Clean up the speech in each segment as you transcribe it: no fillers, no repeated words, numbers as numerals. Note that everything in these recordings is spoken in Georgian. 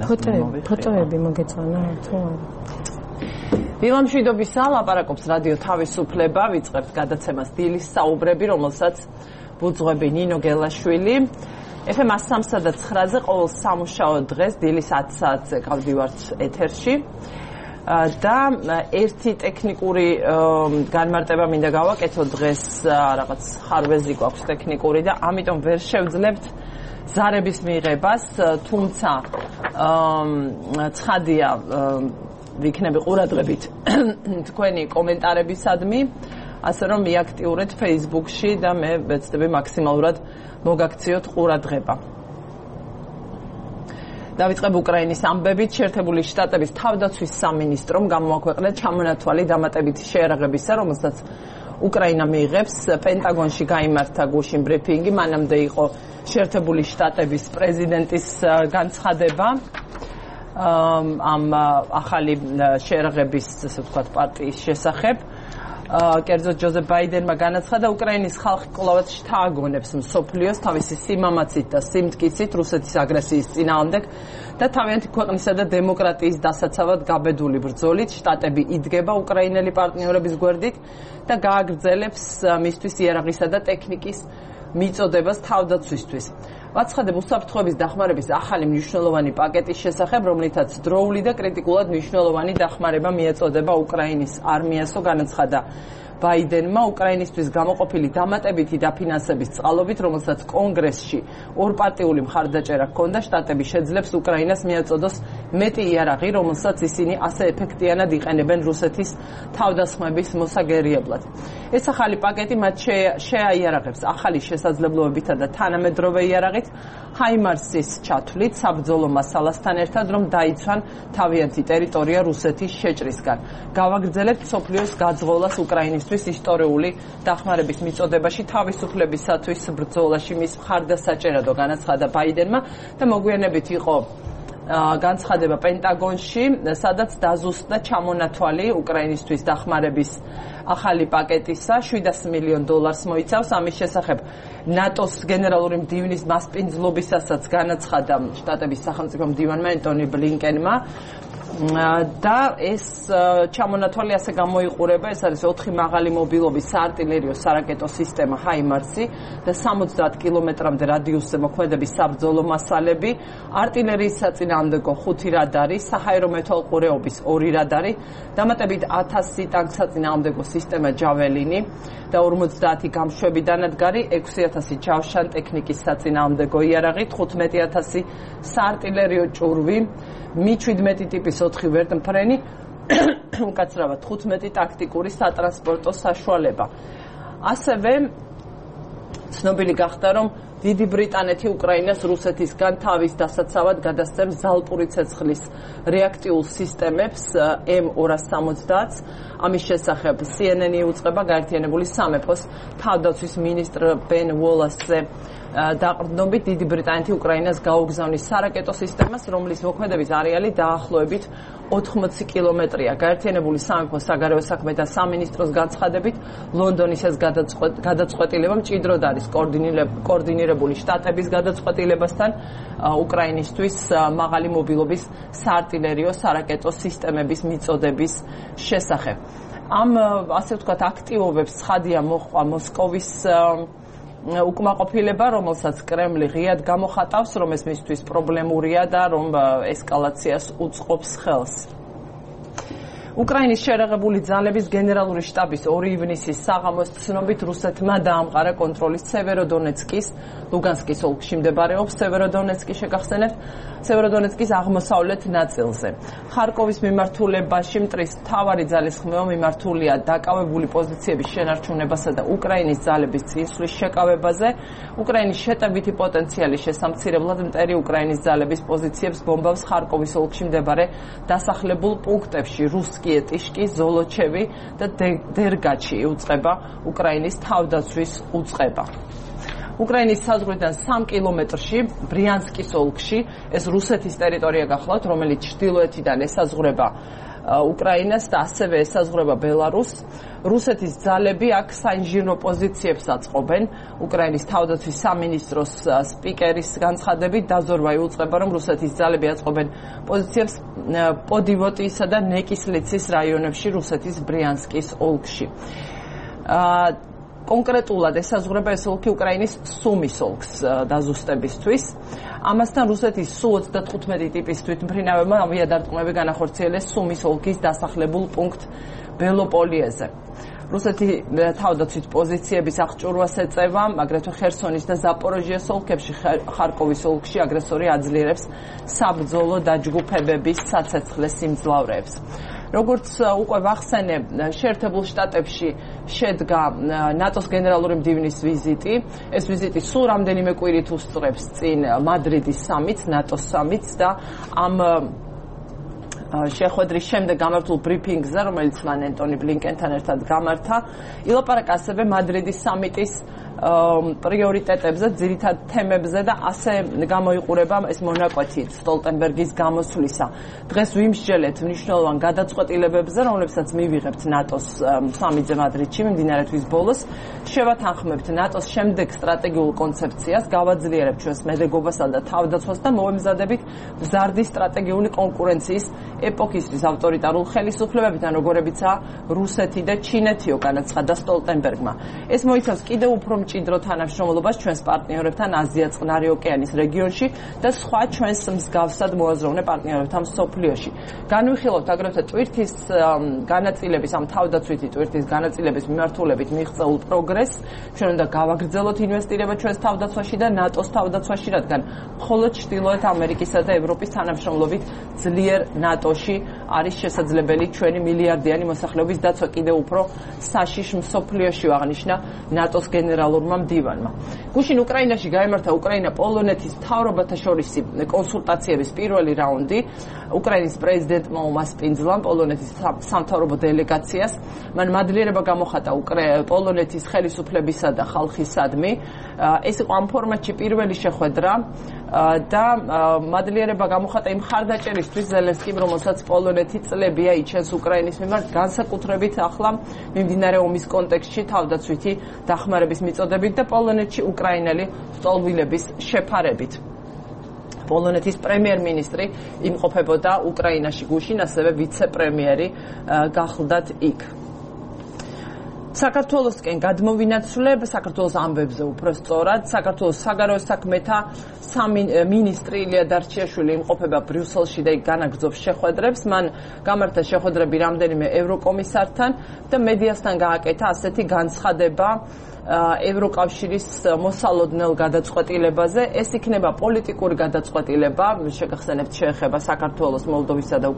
ფოტოები მოგეწონა თუ ვილამშვიდობისა ლაპარაკობს რადიო თავისუფლება, ვიწყებთ გადაცემას დილის საუბრები, რომელსაც ბუძღვები ნინო გელაშვილი. FM 103 და 9-ზე ყოველ სამუშაო დღეს დილის 10 საათზე გავდივართ ეთერში. და ერთი ტექნიკური განმარტება მინდა გავაკეთო დღეს რაღაც ხარვეზი გვაქვს ტექნიკური და ამიტომ ვერ შევძლებთ ზარების მიღებას, თუმცა ცხადია ვიქნები ყურადღებით თქვენი კომენტარებისადმი, ასე რომ მიაქტიურეთ Facebook-ში და მე ვეცდები მაქსიმალურად მოგაქციოთ ყურადღება. დავიწყებ უკრაინის ამბებით. შეერთებული შტატების თავდაცვის სამინისტრომ გამოაქვეყნა ჩამონათვალი დამატებითი შეერაღებისა, რომელსაც უკრაინა მიიღებს. პენტაგონში გაიმართა გუშინ ბრიფინგი, მანამდე იყო შეერთებული შტატების პრეზიდენტის განცხადება ამ ახალი შეერაღების, ასე ვთქვათ, პარტიის შესახებ. კერძოდ ჯოზეფ ბაიდენმა განაცხადა, უკრაინის ხალხი კვლავაც შთააგონებს მსოფლიოს თავისი სიმამაცით და სიმტკიცით რუსეთის აგრესიის წინააღმდეგ და თავიანთი ქვეყნისა და დემოკრატიის დასაცავად გაბედული ბრძოლით შტატები იდგება უკრაინელი პარტნიორების გვერდით და გააგრძელებს მისთვის იარაღისა და ტექნიკის მიწოდებას თავდაცვისთვის. ვაცხადებ უსაფრთხოების დახმარების ახალი მნიშვნელოვანი პაკეტის შესახებ, რომლითაც დროული და კრიტიკულად მნიშვნელოვანი დახმარება მიეწოდება უკრაინის არმიასო, განაცხადა ბაიდენმა უკრაინისთვის გამოყოფილი დამატებითი დაფინანსების წყალობით, რომელსაც კონგრესში ორპარტიული მხარდაჭერა ჰქონდა, შტატები შეძლებს უკრაინას მიაწოდოს მეტი იარაღი, რომელსაც ისინი ასე ეფექტიანად იყენებენ რუსეთის თავდასხმების მოსაგერიებლად. ეს ახალი პაკეტი მათ შეაიარაღებს ახალი შესაძლებლობებითა და თანამედროვე იარაღით, ჰაიმარსის ჩათვლით საბრძოლო მასალასთან ერთად, რომ დაიცვან თავიანთი ტერიტორია რუსეთის შეჭრისგან. გავაგრძელებთ მსოფლიოს გაძღოლას უკრაინისთვის ისტორიული დახმარების მიწოდებაში თავისუფლებისათვის ბრძოლაში მის მხარდასაჭერადო, განაცხადა ბაიდენმა და მოგვიანებით იყო განცხადება პენტაგონში, სადაც დაზუსტდა ჩამონათვალი უკრაინისთვის დახმარების ახალი პაკეტისა, $700 მილიონ მოიცავს. ამის შესახებ ნატოს გენერალური მდივნის მასპინძლობისასაც განაცხადა შტატების სახელმწიფო მდივანმა ენტონი ბლინკენმა. და ეს ჩამონათვალი ასე გამოიყურება, ეს არის 4 მაღალი მობილობის საარტილერიო სარაკეტო სისტემა ჰაიმარსი და 70 კილომეტრამდე რადიუსზე მოქმედების საბრძოლო მასალები, არტილერიის საწინააღმდეგო 5 რადარი, საჰაერო მეთვალყურეობის 2 რადარი, დამატებით 1000 ტანკსაწინააღმდეგო სისტემა ჯაველინი და 50 გამშვები დანადგარი, 6000 ჯავშან ტექნიკის საწინააღმდეგო იარაღი, 15000 საარტილერიო ჭურვი, Mi-17 ტიპის 4 ვერტმფრენი, უკაცრავად 15 ტაქტიკური სატრანსპორტო საშუალება. ასევე ცნობილი გახდა, რომ დიდი ბრიტანეთი უკრაინას რუსეთისგან თავის დასაცავად გადასცემს ზალპური ცეცხლის რეაქტიულ სისტემებს M270. ამის შესახებ CNN იუწყება გაერთიანებული სამეფოს თავდაცვის მინისტრ ბენ უოლასზე დაყრდნობით, დიდი ბრიტანეთი უკრაინას გაუგზავნის სარაკეტო სისტემას, რომლის მოქმედების არეალი დაახლოებით 80 კილომეტრია. გაერთიანებული სამეფოს საგარეო საქმეთა სამინისტროს განცხადებით, ლონდონის ეს გადაწყვეტილება მჭიდროდ არის კოორდინირებული შტატების გადაწყვეტილებასთან უკრაინისთვის მაღალი მობილობის საარტილერიო სარაკეტო სისტემების მიწოდების შესახებ. ამ ასე ვთქვათ აქტივობებს ცხადია მოჰყვა მოსკოვის უკმაყოფილება, რომელსაც კრემლი ღიად გამოხატავს, რომ ეს მისთვის პრობლემურია და რომ ესკალაციას უწყობს ხელს. უკრაინის შეერაღებული ძალების გენერალური შტაბის 2 ივნისის საღამოს ცნობით რუსეთმა დაამყარა კონტროლის სევეროდონეცკის, ლუგანსკის ოლქში მდებარეობს სევეროდონეცკი, შეგახსენებთ, სევეროდონეცკის აღმოსავლეთ ნაწილზე. ხარკოვის მიმართულებაში მტრის მთავარი ძალისხმევა მიმართულია დაკავებული პოზიციების შენარჩუნებასა და უკრაინის ძალების წინსვლის შეკავებაზე. უკრაინის შეტევითი პოტენციალის შესამცირებლად მტერი უკრაინის ძალების პოზიციებს ბომბავს ხარკოვის ოლქში მდებარე დასახლებულ პუნქტებში რუსკიე, ტიშკი, ზოლოჩევი და დერგაჩი იუწყება უკრაინის თავდაცვის უწყება. უკრაინის საზღვრიდან 3 კილომეტრში ბრიანსკის ოლქში ეს რუსეთის ტერიტორია გახლავთ, რომელიც ჩრდილოეთიდან ესაზღვრება უკრაინას და ასევე ესაზღვრება ბელარუსს. რუსეთის ძალები აქ საინჟინრო პოზიციებს აწყობენ. უკრაინის თავდაცვის სამინისტროს სპიკერის განცხადებით დაზორვა იუწყება, რომ რუსეთის ძალები აწყობენ პოზიციებს პოდივოტიისა და ნეკისლიცის რაიონებში რუსეთის ბრიანსკის ოლქში. კონკრეტულად ესაზღვრება ეს ოლქი უკრაინის სუმის ოლქს დაზუსტებისთვის. ამასთან რუსეთის სუ 35 ტიპის თვითმფრინავებმა ავიადარტყმები განახორციელეს სუმის ოლქის დასახლებულ პუნქტ ბელოპოლიეზე. რუსეთი თავდაცვით პოზიციების აღჭურვას ეწევა, აგრეთვე ხერსონის და ზაპოროჟიეს ოლქებში, ხარკოვის ოლქში აგრესორი აძლიერებს საბრძოლო დაჯგუფებების საცეცხლე სიმძლავრეებს. როგორც უკვე ვახსენე, შეერთებულ შტატებში შედგა ნატოს გენერალური მდივნის ვიზიტი. ეს ვიზიტი სულ რამდენიმე კვირით უსწრებს წინ მადრიდის სამიტს, ნატოს სამიტს და ამ შეხვედრის შემდეგ გამართულ ბრიფინგზე, რომელიც მან ენტონი ბლინკენთან ერთად გამართა, ილაპარაკა ასევე მადრიდის სამიტის პრიორიტეტებზე, ძირითად თემებზე და ასე გამოიყურება ეს მონაკვეთი სტოლტენბერგის გამოსვლისა. დღეს ვიმსჯელეთ მნიშვნელოვან გადაწყვეტილებებზე, რომლებსაც მივიღებთ ნატოს სამიტზე მადრიდში მიმდინარე თვის ბოლოს. შევათანხმებთ ნატოს შემდეგ სტრატეგიულ კონცეფციას, გავაძლიერებთ ჩვენს მედეგობასა და თავდაცვას და მოვემზადებით მზარდი სტრატეგიული კონკურენციის ეპოქისთვის ავტორიტარულ ხელისუფლებებთან, როგორებიცაა რუსეთი და ჩინეთიო, განაცხადა სტოლტენბერგმა. ეს მოიცავს კიდევ უფრო მჭიდრო თანამშრომლობას ჩვენს პარტნიორებთან აზია-წყნარი ოკეანის რეგიონში და სხვა ჩვენს მსგავსად მოაზროვნე პარტნიორებთან მსოფლიოში. განვიხილავთ აგრეთვე ტვირთის განაწილების, ამ თავდაცვითი ტვირთის განაწილების მიმართულებით მიღწეულ პროგრესს. ჩვენ უნდა გავაგრძელოთ ინვესტირება ჩვენს თავდაცვაში და ნატოს თავდაცვაში, რადგან მხოლოდ ჩრდილოეთ ამერიკისა და ევროპის თანამშრომლობით ძლიერ ნატოში არის შესაძლებელი ჩვენი მილიარდიანი მოსახლეობის დაცვა კიდევ უფრო საშიშ მსოფლიოში, აღნიშნა ნატოს გენერალურმა მდივანმა. გუშინ უკრაინაში გაიმართა უკრაინა-პოლონეთის მთავრობათა შორისი კონსულტაციების პირველი რაუნდი. უკრაინის პრეზიდენტმა უმასპინძლა პოლონეთის სამთავრობო დელეგაციას. მან მადლიერება გამოხატა პოლონეთის ხელისუფლებისა და ხალხისადმი. ეს იყო ამ ფორმატში პირველი შეხვედრა და მადლიერება გამოხატა იმ მხარდაჭერისთვის ზელენსკიმ, რომელსაც პოლონეთი წლებია იჩენს უკრაინის მიმართ, განსაკუთრებით ახლა მიმდინარე ომის კონტექსტში თავდაცვითი დახმარების მიწოდებით და პოლონეთში უკრაინელი სტოლბილების შეფარებით. პოლონეთის პრემიერ-მინისტრი იმყოფებოდა უკრაინაში გუშინ, ასევე ვიცე-პრემიერი გახლდათ იქ. საქართველოსკენ გადმოვინაცვლებ, საქართველოს ამბებზე უფრო სწორად, საქართველოს საგარეო საქმეთა მინისტრი ილია დარჩიაშვილი იმყოფება ბრიუსელში და იქ განაგრძობს შეხვედრებს. მან გამართა შეხვედრები რამდენიმე ევროკომისართან და მედიასთან გააკეთა ასეთი განცხადება ევროკავშირის მოსალოდნელ გადაწყვეტილებაზე. ეს იქნება პოლიტიკური გადაწყვეტილება, შეგახსენებთ, შეეხება საქართველოს, მოლდოვისა და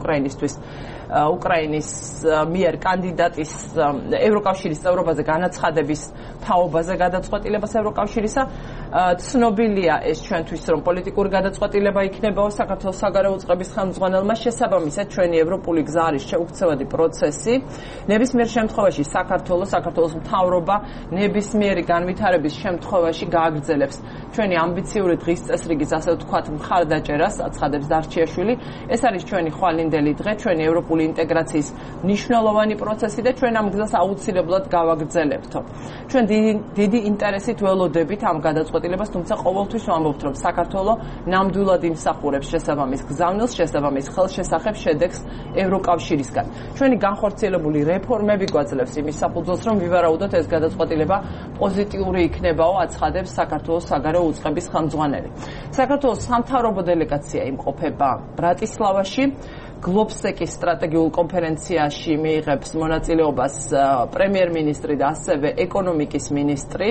უკრაინის მიერ კანდიდატის ევროკავშირის წევრობაზე განაცხადების თაობაზე გადაწყვეტილებას ევროკავშირისა. ცნობილია ეს ჩვენთვის, რომ პოლიტიკური გადაწყვეტილება იქნება საქართველოს საგარეო უწყების ხელმძღვანელმა. შესაბამისად, ჩვენი ევროპული გზა არის შეუქცევადი პროცესი. ნებისმიერ შემთხვევაში საქართველოს მთავრობა ნებისმიერი განვითარების შემთხვევაში გააგრძელებს ჩვენი ამბიციური დღის წესრიგის, ასე ვთქვათ, მხარდაჭერას, აცხადებს დარჩიაშვილი. ეს არის ჩვენი ხვალინდელი დღე, ჩვენი ევროპული ინტეგრაციის მნიშვნელოვანი პროცესი და ჩვენ ამ გზას აუცილებლად გავაგრძელებთო. ჩვენ დიდი ინტერესით ველოდებით ამ გადაწყვეტილებას, თუმცა ყოველთვის ვამბობთ, რომ საქართველო ნამდვილად იმსახურებს შესაბამის გზავნილს, შესაბამის ხელშესახებ შედეგს ევროკავშირისგან. ჩვენი განხორციელებული რეფორმები გვაძლევს იმის საფუძველს, რომ ვივარაუდოთ ეს გადაწყვეტილება პოზიტიური იქნებაო, აცხადებს საქართველოს საგარეო უწყების ხელმძღვანელი. საქართველოს სამთავრობო დელეგაცია იმყოფება ბრატისლავაში. გლობსეკის სტრატეგიულ კონფერენციაში მიიღებს მონაწილეობას პრემიერ-მინისტრი და ასევე ეკონომიკის მინისტრი.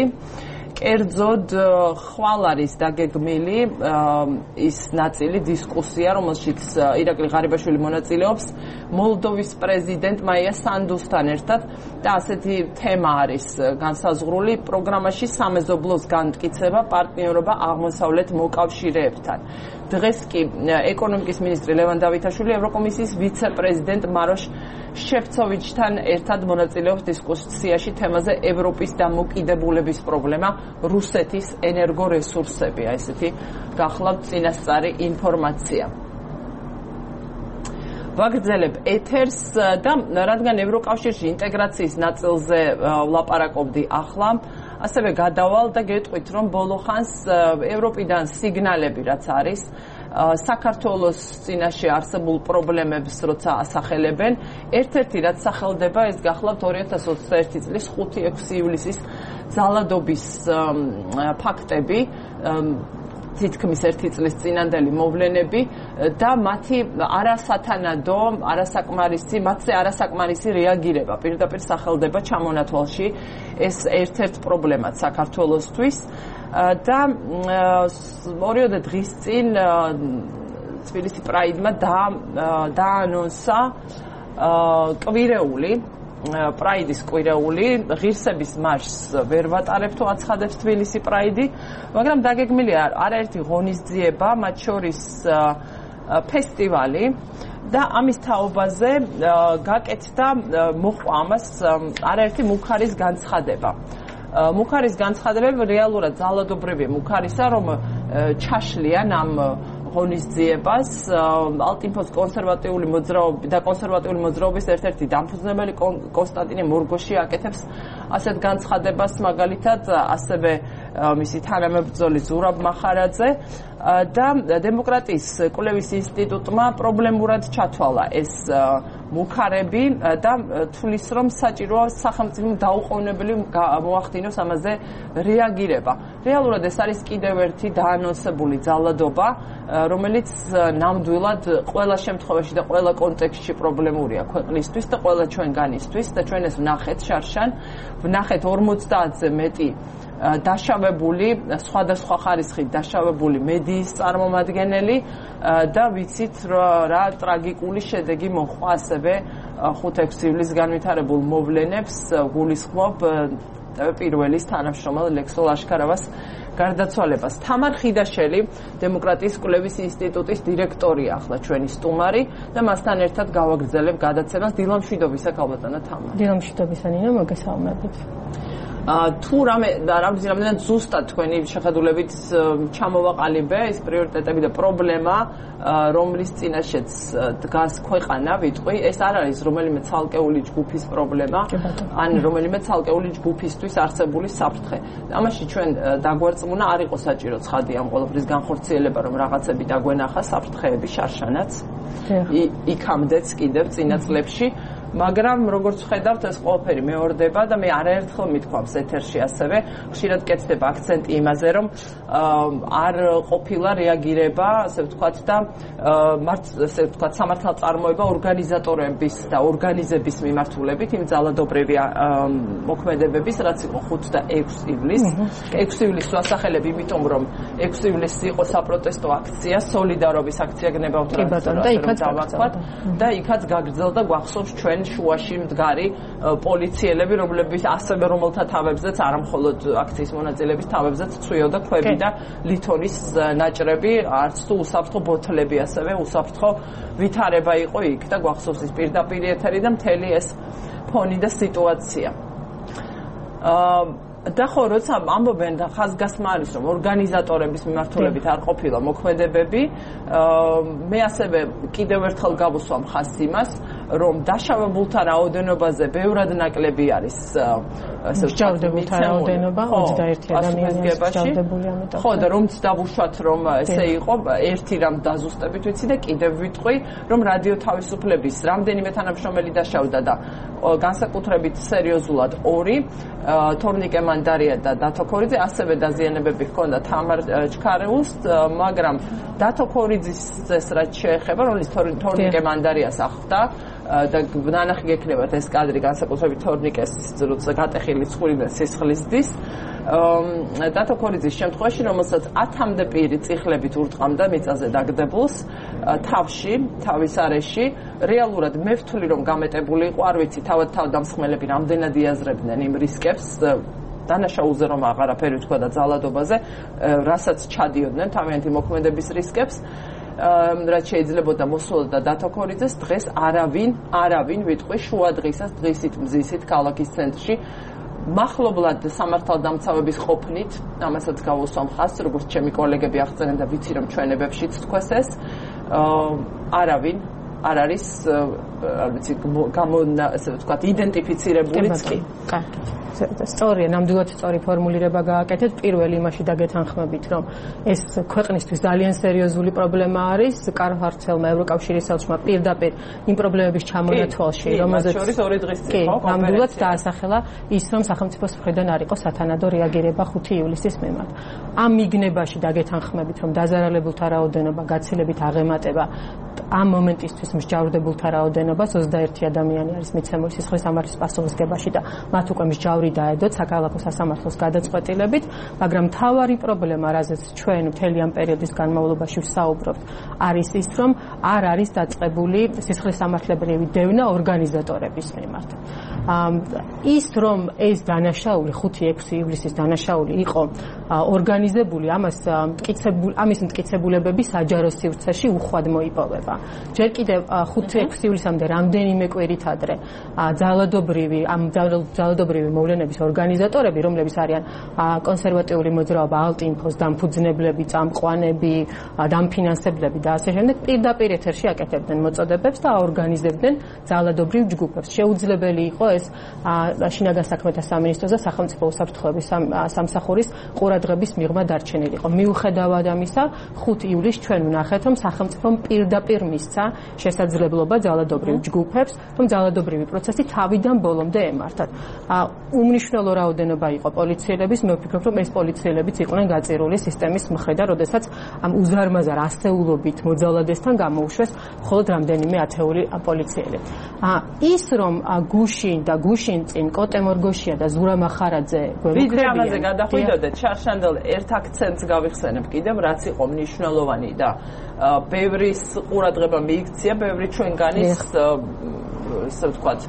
კერძოდ ხვალ არის დაგეგმილი ის ნაწილი დისკუსია, რომელშიც ირაკლი ღარიბაშვილი მონაწილეობს მოლდოვის პრეზიდენტ მაია სანდუსთან ერთად და ასეთი თემა არის განსაზღვრული პროგრამაში სამეზობლოს განმტკიცება, პარტნიორობა აღმოსავლეთ მოკავშირეებთან. დღეს კი ეკონომიკის მინისტრი ლევან დავითაშვილი ევროკომისიის ვიცე-პრეზიდენტ მაროშ შეფცოვიჩთან ერთად მონაწილეობს დისკუსიაში თემაზე ევროპის დამოკიდებულების პრობლემა, რუსეთის ენერგორესურსები. ესეთი გახლავთ წინასწარი ინფორმაცია. ვაგრძელებ ეთერს და რადგან ევროკავშირში ინტეგრაციის ნაწილზე ვლაპარაკობდი ახლა, ასევე გადავალ და გეტყვით, რომ ბოლო ხანს ევროპიდან სიგნალები რაც არის საქართველოს წინაშე არსებულ პრობლემებს როცა ასახელებენ, ერთ-ერთი რაც სახელდება ეს გახლავთ 2021 წლის 5-6 ივლისის ძალადობის ფაქტები, თითქმის ერთი წლის წინანდელი მოვლენები და მათი არასათანადო, მათზე არასაკმარისი რეაგირება პირდაპირ სახელდება ჩამონათვალში ეს ერთ-ერთ პრობლემად საქართველოსთვის და ორიოდე დღის წინ თბილისი პრაიდმა დაანონსა კვირეული პრაიდის კვირეული ღირსების მარშს ვერ ვატარებ თუ აცხადებს თბილისი პრაიდი, მაგრამ დაგეგმილია არაერთი ღონისძიება, მათ შორის ფესტივალი და ამის თაობაზე გაკეთდა მოყვა ამას არაერთი მუქარის განცხადება. მუქარის განცხადებები რეალურად ძალადობრივი მუქარისა, რომ ჩაშლიან ამ ღონისძიებას ალტინფოს კონსერვატიული მოძრაობის ერთ-ერთი დამფუძნებელი კონსტანტინე მორგოში აკეთებს ასეთ განცხადებას, მაგალითად ასევე მისი თანამებრძოლი ზურაბ მახარაძე და დემოკრატიის კვლევის ინსტიტუტმა პრობლემურად ჩათვალა ეს მუქარები და თulis რომ საჭიროა სახელმწიფომ დაუყოვნებელი მოახდინოს ამაზე რეაგირება. რეალურად ეს არის კიდევ ერთი დაანონსებული ძალადობა, რომელიც ნამდვილად ყველა შემთხვევაში და ყველა კონტექსტში პრობლემურია ქვეყნისთვის და ყველა ჩვენგანისთვის და ჩვენ ეს ვნახეთ შარშან, ვნახეთ 50-ზე მეტი დაშავებული, სხვადასხვა ხარისხით დაშავებული მედიის წარმომადგენელი და ვიცით რა ტრაგიკული შედეგი მოჰყვა ასევე 5-6 ივლისს განვითარებულ მოვლენებს გულისხმობ პირველის თანამშრომელ ლექსო ლაშქარავას გარდაცვალებას. თამარ ხიდაშელი, დემოკრატიის კვლევის ინსტიტუტის დირექტორია ახლა ჩვენი სტუმარი და მასთან ერთად გავაგრძელებ გადაცემას. დილამშვიდობისა ქალბატონო თამარ. დილამშვიდობისა ნინო, მოგესალმებით. თუ რამდენად ზუსტად თქვენი შეხედულებით ჩამოვაყალიბე ეს პრიორიტეტები და პრობლემა, რომლის წინაშეც დგას ქვეყანა, ვიტყვი, ეს არ არის რომელიმე ცალკეული ჯგუფის პრობლემა, ან რომელიმე ცალკეული ჯგუფისთვის არსებული საფრთხე. ამაში ჩვენ დაგვერწმუნა, არ იყო საჭირო ცხადი ამ ყველაფრის განხორციელება, რომ რაღაცები დაგვენახა საფრთხეები შარშანაც. იქამდეც კიდევ წინა წლებში მაგრამ როგორც ხედავთ ეს ყველაფერი მეორდება და მე არაერთხელ მithქვამს ეთერში ასევე ხშირად კეთდება აქცენტი იმაზე რომ არ ყოფილა რეაგირება ასე ვთქვათ და ასე ვთქვათ სამართალწარმოება ორგანიზატორების და ორგანიზების მიმართულებით იმ ძალადობრივი მოქმედებების რაც იყო 5 და 6 ივლისს 6 ივლისს ვასახელებ იმიტომ რომ 6 ივლისს იყო საპროტესტო აქცია სოლიდარობის აქცია გნებავთ და იქაც გაგრძელდა გვახსოვს ჩვენ შუაში მდგარი პოლიციელები, რომლებიც ასევე რომელთა თავებზეც არა მხოლოდ აქციის მონაწილეების თავებზეც ცვიოდა ქვები და ლითონის ნაჭრები, არც თუ უსაფრთხო ბოთლები, ასევე უსაფრთხო ვითარება იყო იქ და გვახსოვს ის პირდაპირ ეთერი და მთელი ეს ფონი და სიტუაცია. და ხო, როცა ამბობენ და ხაზგასმა არის, რომ ორგანიზატორების მიმართულებით არ ყოფილა მოქმედებები, მე ასევე კიდევ ერთხელ გავუსვამ ხაზს იმას, რომ დაშავებულთა რაოდენობაზე ბევრად ნაკლები არის ასე მსჯავრდებულთა რაოდენობა 21 ადამიანია მსჯავრდებული ამიტომ. ხო, და რომც დავუშვათ, რომ ესე იყო, ერთი რამ დაზუსტებით ვიცი და კიდევ ვიტყვი, რომ რადიო თავისუფლების რამდენიმე თანამშრომელი დაშავდა და განსაკუთრებით სერიოზულად 2 თორნიკე მანდარია და დათო ქორიძე, ასევე დაზიანებები ჰქონდა თამარ ჩქარეულს, მაგრამ დათო ქორიძის რაც შეეხება, რომლის თორნიკე მანდარიას ახლდა და ნანახი გექნებათ ეს კადრი განსაკუთრებით თორნიკეს როცა გატეხილი ცხვირი და სისხლისდის დათო ქორიძის შემთხვევაში, რომელსაც 10-მდე პირი წიხლებით ურტყამდა მიწაზე დაგდებულს თავში, თავის არეში, რეალურად მე ვთვლი რომ გამეტებული იყო, არ ვიცი თავდამსხმელები რამდენად იაზრებდნენ იმ რისკებს დანაშაულზე რომ აღარაფერი თქვა და ძალადობაზე, რასაც ჩადიოდნენ თავიანთი მოქმედების რისკებს, რაც შეიძლებოდა მოსულოდა დათო ქორიძეს, დღეს არავინ ვიტყვი შუა დღისას დღისით მზისით ქალაქის ცენტრში მახლობლად სამართალდამცავების ყოფნით, ამასაც გავუსვამ ხაზს, როგორც ჩემი კოლეგები აღწერენ და ვიცი რომ ჩვენებებშიც თქვეს ეს, არავინ არ არის არ ვიცი ასე ვთქვათ იდენტიფიცირებულიც კი. კარგი. სწორია, ნამდვილად სწორი ფორმულირება გააკეთეთ. პირველ იმაში დაგეთანხმებით, რომ ეს ქვეყნისთვის ძალიან სერიოზული პრობლემა არის. კარლ-ჰარცელმა ევროკავშირის ელჩმა პირდაპირ იმ პრობლემების ჩამონათვალში, რომელზეც შორის 2 დღის წინ ხო ნამდვილად დაასახელა ის, რომ სახელმწიფოს მხრიდან არ იყო სათანადო რეაგირება 5 ივლისის მიმართ. ამ მიგნებაში დაგეთანხმებით, რომ დაზარალებულთა რაოდენობა გაცილებით აღემატება ამ მომენტისთვის მსჯავრდებულთა რაოდენობას 21 ადამიანი არის მიცემული სისხლის სამართლის პასუხისგებაში და მათ უკვე მსჯავრი დაედოთ საქალაქო სასამართლოს გადაწყვეტილებით, მაგრამ მთავარი პრობლემა, რაზეც ჩვენ მთელი ამ პერიოდის განმავლობაში ვსაუბრობთ, არის ის, რომ არ არის დაწყებული სისხლის სამართლებრივი დევნა ორგანიზატორების მიმართ. ის რომ ეს დანაშაული 5-6 ივლისის დანაშაული იყო ორგანიზებული, ამის მტკიცებულებები საჯარო სივრცეში უხვად მოიპოვება. ჯერ კიდევ 5-6 ივლისამდე რამდენიმე კვირით ადრე ძალადობრივი მოვლენების ორგანიზატორები, რომლებიც არიან კონსერვატიული მოძრაობა, ალტინფოს დამფუძნებლები, წამყვანები, დამფინანსებლები და ასე შემდეგ, პირდაპირ ეთერში აკეთებდნენ მოწოდებებს და ორგანიზებდნენ ძალადობრივ ჯგუფებს. შეუძლებელი იყო ეს შინაგან საქმეთა სამინისტროს და სახელმწიფო უსაფრთხოების სამსახურის ყურადღების მიღმა დარჩენილიყო. მიუხედავად ამისა, 5 ივლისს ჩვენ ვნახეთ, რომ სახელმწიფომ პირდაპირ მისცა შესაძლებლობა ძალადობრივ ჯგუფებს, რომ ძალადობრივი პროცესი თავიდან ბოლომდე ემართათ. უმნიშვნელო რაოდენობა იყო პოლიციელების, მე ვფიქრობ, რომ ეს პოლიციელებიც იყვნენ გაწირული სისტემის მხრიდან, როდესაც ამ უზარმაზარ ასეულობით მოძალადესთან გამოუშვეს მხოლოდ რამდენიმე ათეული პოლიციელი. ის რომ გუშინ წინ კოტე მორგოშია და ზურა მახარაძე გვერდით ამაზე გადახვიდოდეთ, შარშანდელ ერთ აქცენტს გავიხსენებ კიდევ, რაც იყო მნიშვნელოვანი და ბევრის ყურადღება მიიქცია, ბევრი ჩვენგანის ასე ვთქვათ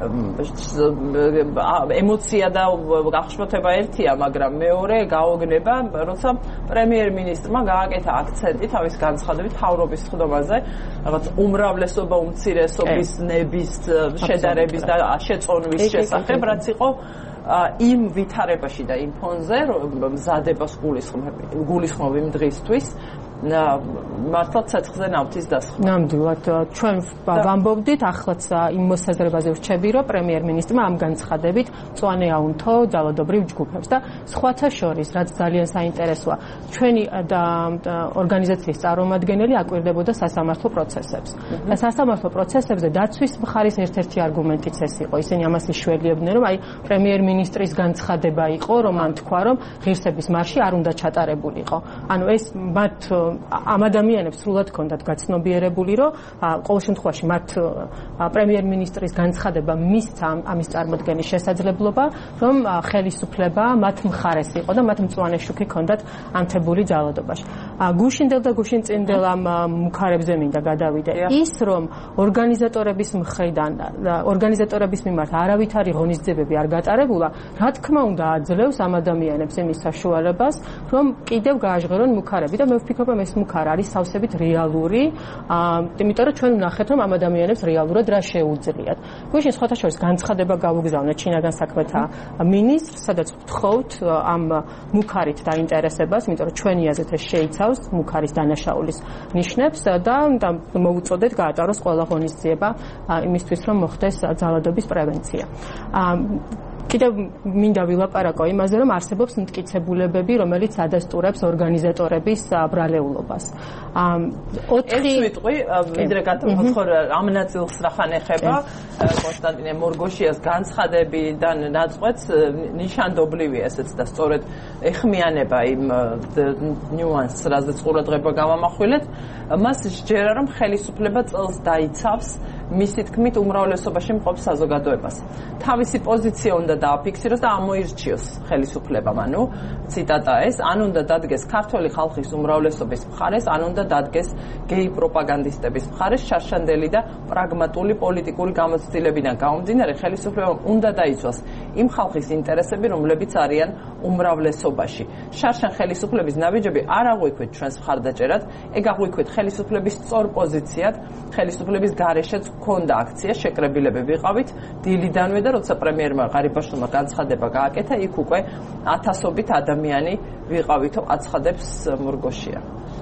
ემოცია და აღშფოთება ერთია, მაგრამ მეორე გაოგნება, როცა პრემიერ-მინისტრმა გააკეთა აქცენტი თავის განცხადებით თავრობის ხდომაზე, რაღაც უმრავლესობა უმცირესობის ნების შედარების და შეწონვის შესახებ, რაც იყო იმ ვითარებაში და იმ ფონზე, მზადებას გულისხმობ იმ დღისთვის მართლა ცეცხლზე ნავთის დასხმა. ნამდვილად, ჩვენ ვამბობდით, ახლაც იმ მოსაზრებაზე ვრჩები, რომ პრემიერ-მინისტრმა ამ განცხადებით მწვანე აუნთო ძალადობრივ ჯგუფებს და სხვათა შორის, რაც ძალიან საინტერესოა, ჩვენი ორგანიზაციის წარმომადგენელი აკვირდებოდა სასამართლო პროცესებს. და სასამართლო პროცესებზე დაცვის მხარის ერთ-ერთი არგუმენტიც ეს იყო. ისინი ამას იშველიებდნენ, რომ პრემიერ-მინისტრის განცხადება იყო, რომ მან თქვა, რომ ღირსების მარში არ უნდა ჩატარებულიყო. ანუ ეს მათ ამ ადამიანებს სრულად ჰქონდათ გაცნობიერებული, რომ ყოველ შემთხვევაში მათ პრემიერ-მინისტრის განცხადება მისცა ამის წარმოქმნის შესაძლებლობა, რომ ხელისუფლება მათ მხარეს იყო და მათ მწვანე შუქი ჰქონდათ ანთებული ძალადობაში. გუშინდელ და გუშინწინდელ ამ მუქარებზე მინდა გადავიდე. ის რომ ორგანიზატორების მხრიდან ორგანიზატორების მიმართ არავითარი ღონისძიებები არ გატარებულა, რა თქმა უნდა აძლევს ამ ადამიანებს იმის საშუალებას, რომ კიდევ გააჟღერონ მუქარები და მე ვფიქრობ, ეს მუქარ არის სავსებით რეალური, იმიტომ რომ ჩვენ ვნახეთ, რომ ამ ადამიანებს რეალურად რა შეუძლიათ. გუშინ სხვათა შორის განცხადება გავუგზავნეთ შინაგან საქმეთა მინისტრს, სადაც ვთხოვთ ამ მუქარით დაინტერესებას, იმიტომ რომ ჩვენი აზრით ეს შეიცავს მუქარის დანაშაულის ნიშნებს და მოუწოდეთ გაატაროს ყველა ღონისძიება იმისთვის, რომ მოხდეს ძალადობის პრევენცია. კიდევ მინდა ვილაპარაკო იმაზე, რომ არსებობს მტკიცებულებები, რომელიც ადასტურებს ორგანიზატორების ბრალეულობას. 4 ვიტყვი, ვიდრე გადავხორ ამ ნაწილს რახან ეხება კონსტანტინე მორგოშიას განცხადებიდან ნაწყვეტს ნიშანდობლივია ესეც და სწორედ ეხმიანება იმ ნიუანსს, რაზეც ყურადღება გავამახვილეთ, მას სჯერა, რომ ხელისუფლება წელს დაიცავს მისი თქმით უმრავლესობაში მყოფ საზოგადოებას. თავისი პოზიცია უნდა დააფიქსიროს და ამოირჩიოს ხელისუფლებამ, ანუ ციტატა ეს, ან უნდა დადგეს ქართველი ხალხის უმრავლესობის მხარეს, ან უნდა დადგეს გეი პროპაგანდისტების მხარეს, შარშანდელი და პრაგმატული პოლიტიკური გამოცდილებიდან გამომდინარე, ხელისუფლებამ უნდა დაიცვას იმ ხალხის ინტერესები, რომლებიც არიან უმრავლესობაში. შარშან ხელისუფლების ნაბიჯები არ აღვიქვით ჩვენს მხარდაჭერად, ეგ აღვიქვით ხელისუფლების სწორ პოზიციად, ხელისუფლების გარეშეც ქონდა აქცია, შეკრებილები ვიყავით დილიდანვე და როცა პრემიერმა ღარიბაშვილმა განცხადება გააკეთა, იქ უკვე ათასობით ადამიანი ვიყავითო, აცხადებს მორგოშია.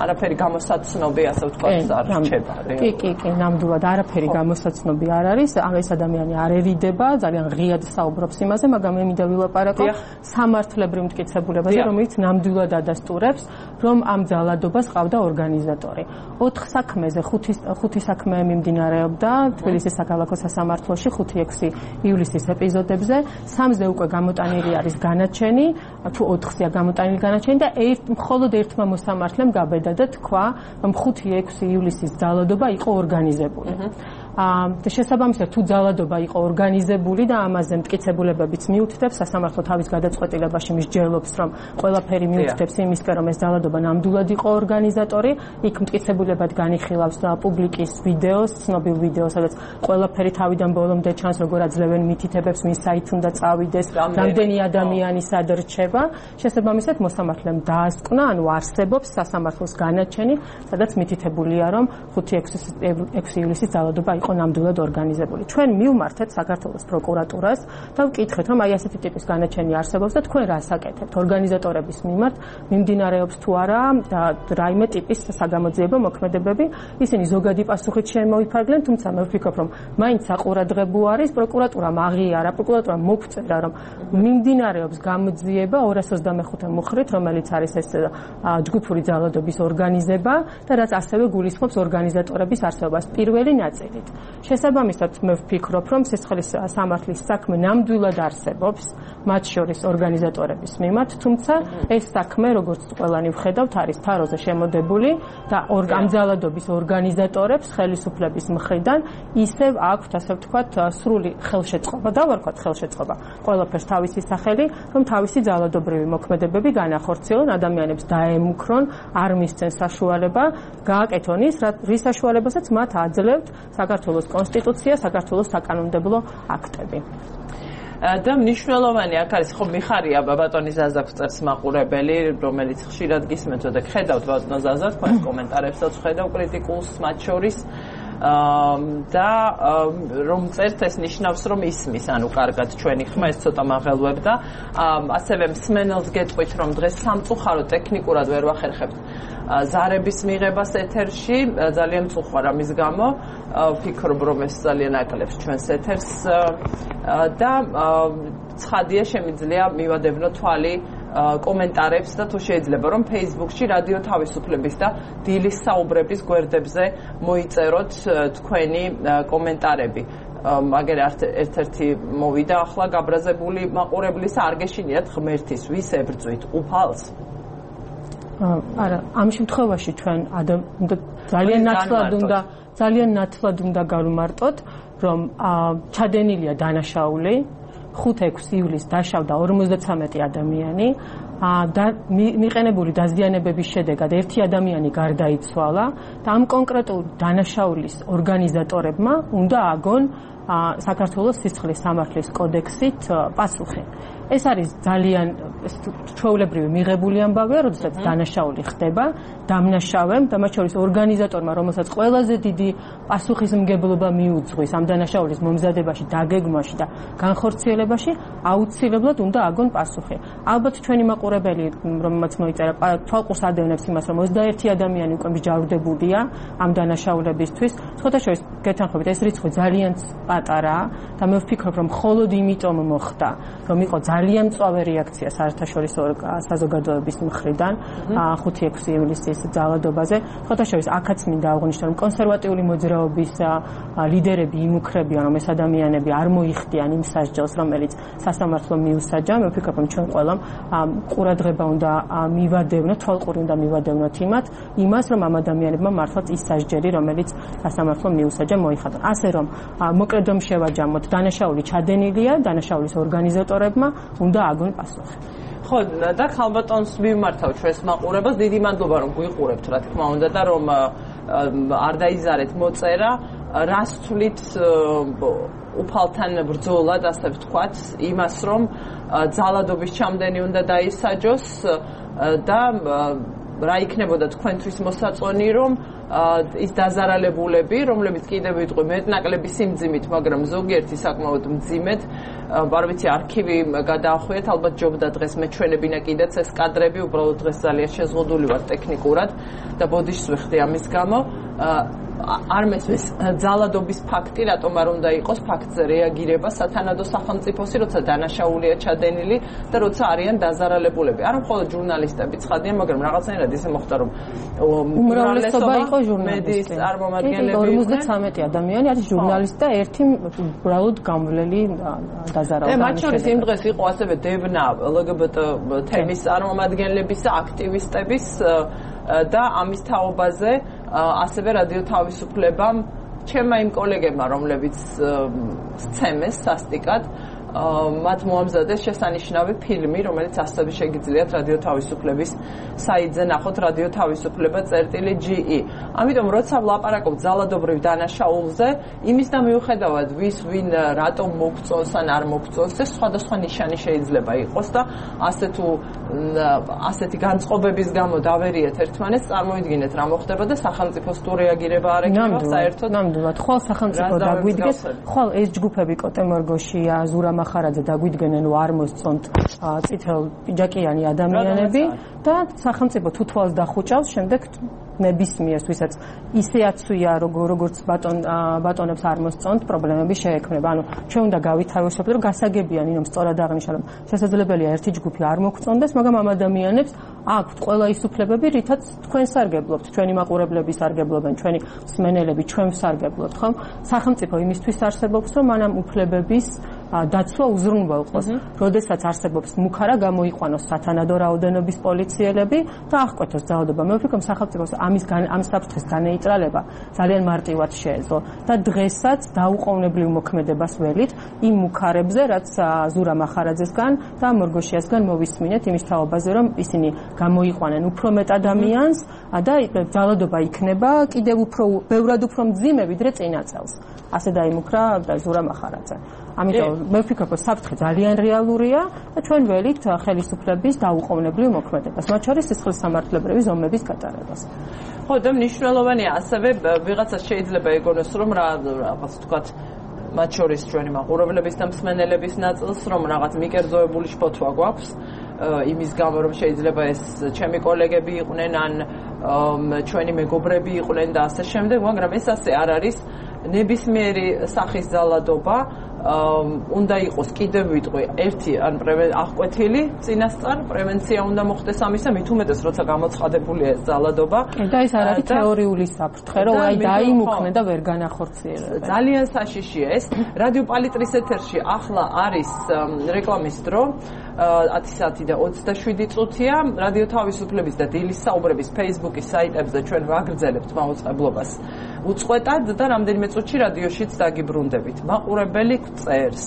არაფერი გამოსაცნობი ასე ვთქვათ არ რჩება. კი, ნამდვილად არაფერი გამოსაცნობი არ არის. ეს ადამიანი არ ერიდება, ძალიან ღიად საუბრობს იმაზე, მაგრამ მე მინდა ვილაპარაკო სამართლებრივ მტკიცებულებაზე, რომელიც ნამდვილად ადასტურებს, რომ ამ ძალადობას ყავდა ორგანიზატორი. 4 საქმეზე 5 საქმე მიმდინარეობდა თბილისის საქალაქო სასამართლოში 5-6 ივლისის ეპიზოდებზე, 3-ზე უკვე გამოტანილი არის განაჩენი, თუ 4-ზეა გამოტანილი განაჩენი და მხოლოდ ერთმა მოსამართლემ გაბედა და თქვა, რომ 5-6 ივლისის ძალადობა იყო ორგანიზებული. და შესაბამისად თუ ძალადობა იყო ორგანიზებული და ამაზე მტკიცებულებებიც მიუთითებს სასამართლო თავის გადაწყვეტილებაში მსჯელობს რომ ყველაფერი მიუთითებს იმისკენ რომ ეს ძალადობა ნამდვილად იყო ორგანიზატორი იქ მტკიცებულებად განიხილავს პუბლიკის ვიდეოს ცნობილ ვიდეოს სადაც ყველაფერი თავიდან ბოლომდე ჩანს როგორ აძლევენ მითითებებს ვინ საით უნდა წავიდეს რამდენი ადამიანი სად რჩება შესაბამისად მოსამართლემ დაასკვნა ანუ არსებობს სასამართლოს განაჩენი სადაც მითითებულია რომ 5-6 ივლისის ძალადობა იყო ნამდვილად ორგანიზებული. ჩვენ მივმართეთ საქართველოს პროკურატურას და ვკითხეთ, რომ აი ასეთი ტიპის განაჩენი არსებობს და თქვენ რას აკეთებთ? ორგანიზატორების მიმართ მიმდინარეობს თუ არა რაიმე ტიპის საგამოძიებო მოქმედებები? ისინი ზოგადი პასუხით შემოიფარგლენ, თუმცა მე ვფიქრობ, რომ მაინც საყურადღებო არის პროკურატურამ აღიარა, პროკურატურამ მოგწერა, რომ მიმდინარეობს გამოძიება 225 მუხრით, რომელიც არის ეს ჯგუფური ძალადობის ორგანიზება და რაც ასევე გულისხმობს ორგანიზატორების არსებობას პირველი ნაწილით. შესაბამისად მე ვფიქრობ, რომ სისხლის სამართლის საქმე ნამდვილად არსებობს, მათ შორის ორგანიზატორების მიმართ, თუმცა ეს საქმე, როგორც ყველანი ვხედავთ, არის თაროზე შემოდებული და ამ ძალადობის ორგანიზატორებს ხელისუფლების მხრიდან ისევ აქვთ, ასე ვთქვათ, სრული ხელშეწყობა, დავარქვათ ხელშეწყობა, ყველაფერს თავისი სახელი, რომ თავისი ძალადობრივი მოქმედებები განახორციელონ, ადამიანებს დაემუქრონ, არ მისცენ საშუალება, გააკეთონ ის, რის საშუალებასაც მათ აძლევთ საქართველოს კონსტიტუცია, საქართველოს საკანონმდებლო აქტები. და მნიშვნელოვანი აქ არის ხო მიხარია ბატონი ზაზაკს მაყურებელი, რომელიც ხშირად გისმენთ და ხედავთ ბატონ ზაზაკს თქვენ კომენტარებსაც ხედავ კრიტიკულს მათ შორის და რომ წერთ ეს ნიშნავს რომ ისმის ანუ კარგად ჩვენი ხმა ეს ცოტა მაღელვებდა ასევე მსმენელს გეტყვით რომ დღეს სამწუხარო ტექნიკურად ვერ ვახერხებთ ზარების მიღებას ეთერში ძალიან მწუხვარ ამის გამო ვფიქრობ რომ ეს ძალიან აკლებს ჩვენს ეთერს და ცხადია შემიძლია მივადევნო თვალი კომენტარებს და თუ შეიძლება რომ Facebook-ში რადიო თავისუფლების და დილის საუბრების გვერდებზე მოიწეროთ თქვენი კომენტარები. მაგერ ერთ-ერთი მოვიდა ახლა გაბრაზებული მაყურებლის არ გეშინიათ ღმერთის ვის ებრძვით უფალს? არა, ამ შემთხვევაში ჩვენ ძალიან ნათლად უნდა გავუმარტოთ, რომ ჩადენილია დანაშაული 5-6 ივლისს დაშავდა 53 ადამიანი და მიყენებული დაზიანებების შედეგად ერთი ადამიანი გარდაიცვალა და ამ კონკრეტულ დანაშაულის ორგანიზატორებმა უნდა აგონ საქართველოს სისხლის სამართლის კოდექსით პასუხი. ეს არის ძალიან ჩვეულებრივი მიღებული ამბავია, როდესაც დანაშაული ხდება, დამნაშავემ და მათ შორის ორგანიზატორმა, რომელსაც ყველაზე დიდი პასუხისმგებლობა მიუძღვის ამ დანაშაულის მომზადებაში, დაგეგმვაში და განხორციელებაში, აუცილებლად უნდა აგონ პასუხი. ალბათ ჩვენი მაყურებელი, რომელმაც მოიწერა, თვალყურს ადევნებს იმას, რომ 21 ადამიანი უკვე მსჯავრდებულია ამ დანაშაულებისთვის. სხვათაშორის გეთანხმებით, ეს რიცხვი ძალიან პატარაა და მე ვფიქრობ, რომ მხოლოდ იმიტომ მოხდა, რომ იყო ძალიან მწვავე რეაქცია საერთაშორისო საზოგადოების მხრიდან 5-6 ივლისის ძალადობაზე. ხოთაშორის აქაც მინდა აღვნიშნო, რომ კონსერვატიული მოძრაობის ლიდერები იმუქრებიან, რომ ეს ადამიანები არ მოიხდიან იმ სასჯელს, რომელიც სასამართლომ მიუსაჯა. მე ვფიქრობ, რომ ჩვენ ყველამ ყურადღება უნდა მივადევნოთ, თვალყური უნდა მივადევნოთ იმას, რომ ამ ადამიანებმა მართლაც ის სასჯელი, რომელიც სასამართლომ მიუსაჯა, მოიხადონ. ასე რომ მოკლედ რომ შევაჯამოთ, დანაშაული ჩადენილია, დანაშაულის ორგანიზატორებმა უნდა აგონ პასუხი. ხო, და ხალბატონს მივმართავ ჩვენს მაყურებელს, დიდი მადლობა რომ გვიყურებთ, რა თქმა უნდა და რომ არ დაიზარეთ მოწერა, რას თვლით უფალთან ბრძოლად, ასე ვთქვათ, იმას რომ ძალადობის ჩამდენი უნდა დაისაჯოს და რა იქნებოდა თქვენთვის მოსაწონი, რომ ის დაზარალებულები, რომლებიც კიდევ ვიტყვი მეტნაკლები სიმძიმით, მაგრამ ზოგიერთი საკმაოდ მძიმედ, არ ვიცი, არქივი გადაახვიეთ, ალბათ ჯობდა დღეს მეჩვენებინა კიდეც ეს კადრები, უბრალოდ დღეს ძალიან შეზღუდული ვარ ტექნიკურად და ბოდიშს ვიხდი ამის გამო. არ მესმის ძალადობის ფაქტი, რატომ არ უნდა იყოს ფაქტზე რეაგირება სათანადო სახელმწიფოსი, როცა დანაშაულია ჩადენილი და როცა არიან დაზარალებულები. არა მხოლოდ ჟურნალისტები ცხადია, მაგრამ რაღაცნაირად ისე მოხდა, რომ უმრავლესობა იყო ჟურნალისტები. მედიის წარმომადგენლები 53 ადამიანი არის ჟურნალისტი და ერთი უბრალოდ გამვლელი დაზარალდა. მათ შორის იმ დღეს იყო ასევე დევნა LGBT თემის წარმომადგენლების და აქტივისტების და ამის თაობაზე ასევე რადიო თავისუფლებამ ჩემმა იმ კოლეგებმა, რომლებიც სცემეს სასტიკად, მათ მოამზადეს შესანიშნავი ფილმი, რომელიც ასევე შეგიძლიათ რადიო თავისუფლების საიტზე ნახოთ, რადიო თავისუფლება წერტილი.ge. ამიტომ როცა ვლაპარაკობ ძალადობრივ დანაშაულზე, იმის და მიუხედავად ვის ვინ რატომ მოგწონს ან არ მოგწონს, ეს სხვადასხვა ნიშანი შეიძლება იყოს და ასეთი განწყობების გამო დავერიეთ ერთმანეთს, წარმოიდგინეთ რა მოხდება და სახელმწიფოს თუ რეაგირება არ ეკნება საერთოდ. ნამდვილად, ხვალ სახელმწიფო დაგვიდგეს, ხვალ ეს ჯგუფები კოტემორგოშია, ზურა მახარაძე დაგვიდგენენ, რომ არ მოსწონთ წითელ პიჯაკიანი ადამიანები და სახელმწიფო თუ თვალს დახუჭავს, შემდეგ ნებისმიერს, ვისაც ისე აცვია, როგორც ბატონებს არ მოსწონთ, პრობლემები შეექმნება. ანუ ჩვენ უნდა გავითავისოთ, რომ გასაგებია ნინომ სწორად აღნიშნა, რომ შესაძლებელია ერთი ჯგუფი არ მოგწონდეს, მაგრამ ამ ადამიანებს აქვთ ყველა ის უფლებები, რითაც თქვენ სარგებლობთ, ჩვენი მაყურებლები სარგებლობენ, ჩვენი მსმენელები, ჩვენ ვსარგებლობთ, ხო? სახელმწიფო იმისთვის არსებობს, რომ ამ უფლებების დაცვა უზრუნველყოს. როდესაც არსებობს მუქარა, გამოიყვანოს სათანადო რაოდენობის პოლიციელები და აღკვეთოს ძალადობა. მე ვფიქრობ, სახელმწიფოს ამ საფრთხის განეიტრალება ძალიან მარტივად შეეძლო და დღესაც დაუყოვნებლივ მოქმედებას ველით იმ მუქარებზე, რაც ზურა მახარაძესგან და მორგოშიასგან მოვისმინეთ იმის თაობაზე, რომ ისინი გამოიყვანენ უფრო მეტ ადამიანს და ძალადობა იქნება კიდევ ბევრად უფრო მძიმე, ვიდრე წინა წელს. ასე დაიმუქრა ზურა მახარაძე. ამიტომ მე ვფიქრობ, რომ საფრთხე ძალიან რეალურია და ჩვენ ველით ხელისუფლების დაუყოვნებლივ მოქმედებას, მათ შორის სისხლის სამართლებრივი ზომების გატარებას. ხო, და მნიშვნელოვანია ასევე ვიღაცას შეიძლება ეგონოს, რომ რაღაც თქვათ მათ შორის ჩვენი მაყურებლების და მსმენელების ნაწილს, რომ რაღაც მიკერძოებული შფოთვა გვაქვს იმის გამო, რომ შეიძლება ეს ჩემი კოლეგები იყვნენ ან ჩვენი მეგობრები იყვნენ და ასე შემდეგ, მაგრამ ეს ასე არ არის. ნებისმიერი სახის ძალადობა უნდა იყოს კიდევ ვიტყვი ერთი ან აღკვეთილი წინასწარ პრევენცია უნდა მოხდეს ამისა, მით უმეტეს როცა გამოცხადებულია ეს ძალადობა. და ეს არ არის თეორიული საფრთხე, რომ აი დაიმუქნე და ვერ განახორციელებენ. ძალიან საშიშია ეს. რადიო პალიტრის ეთერში ახლა არის რეკლამის დრო. 10 საათი და 27 წუთია. რადიო თავისუფლების და დილის საუბრების Facebook-ის საიტებზე ჩვენ ვაგრძელებთ მაუწყებლობას უწყვეტად და რამდენიმე წუთში რადიოშიც დაგიბრუნდებით. მაყურებელი წერს.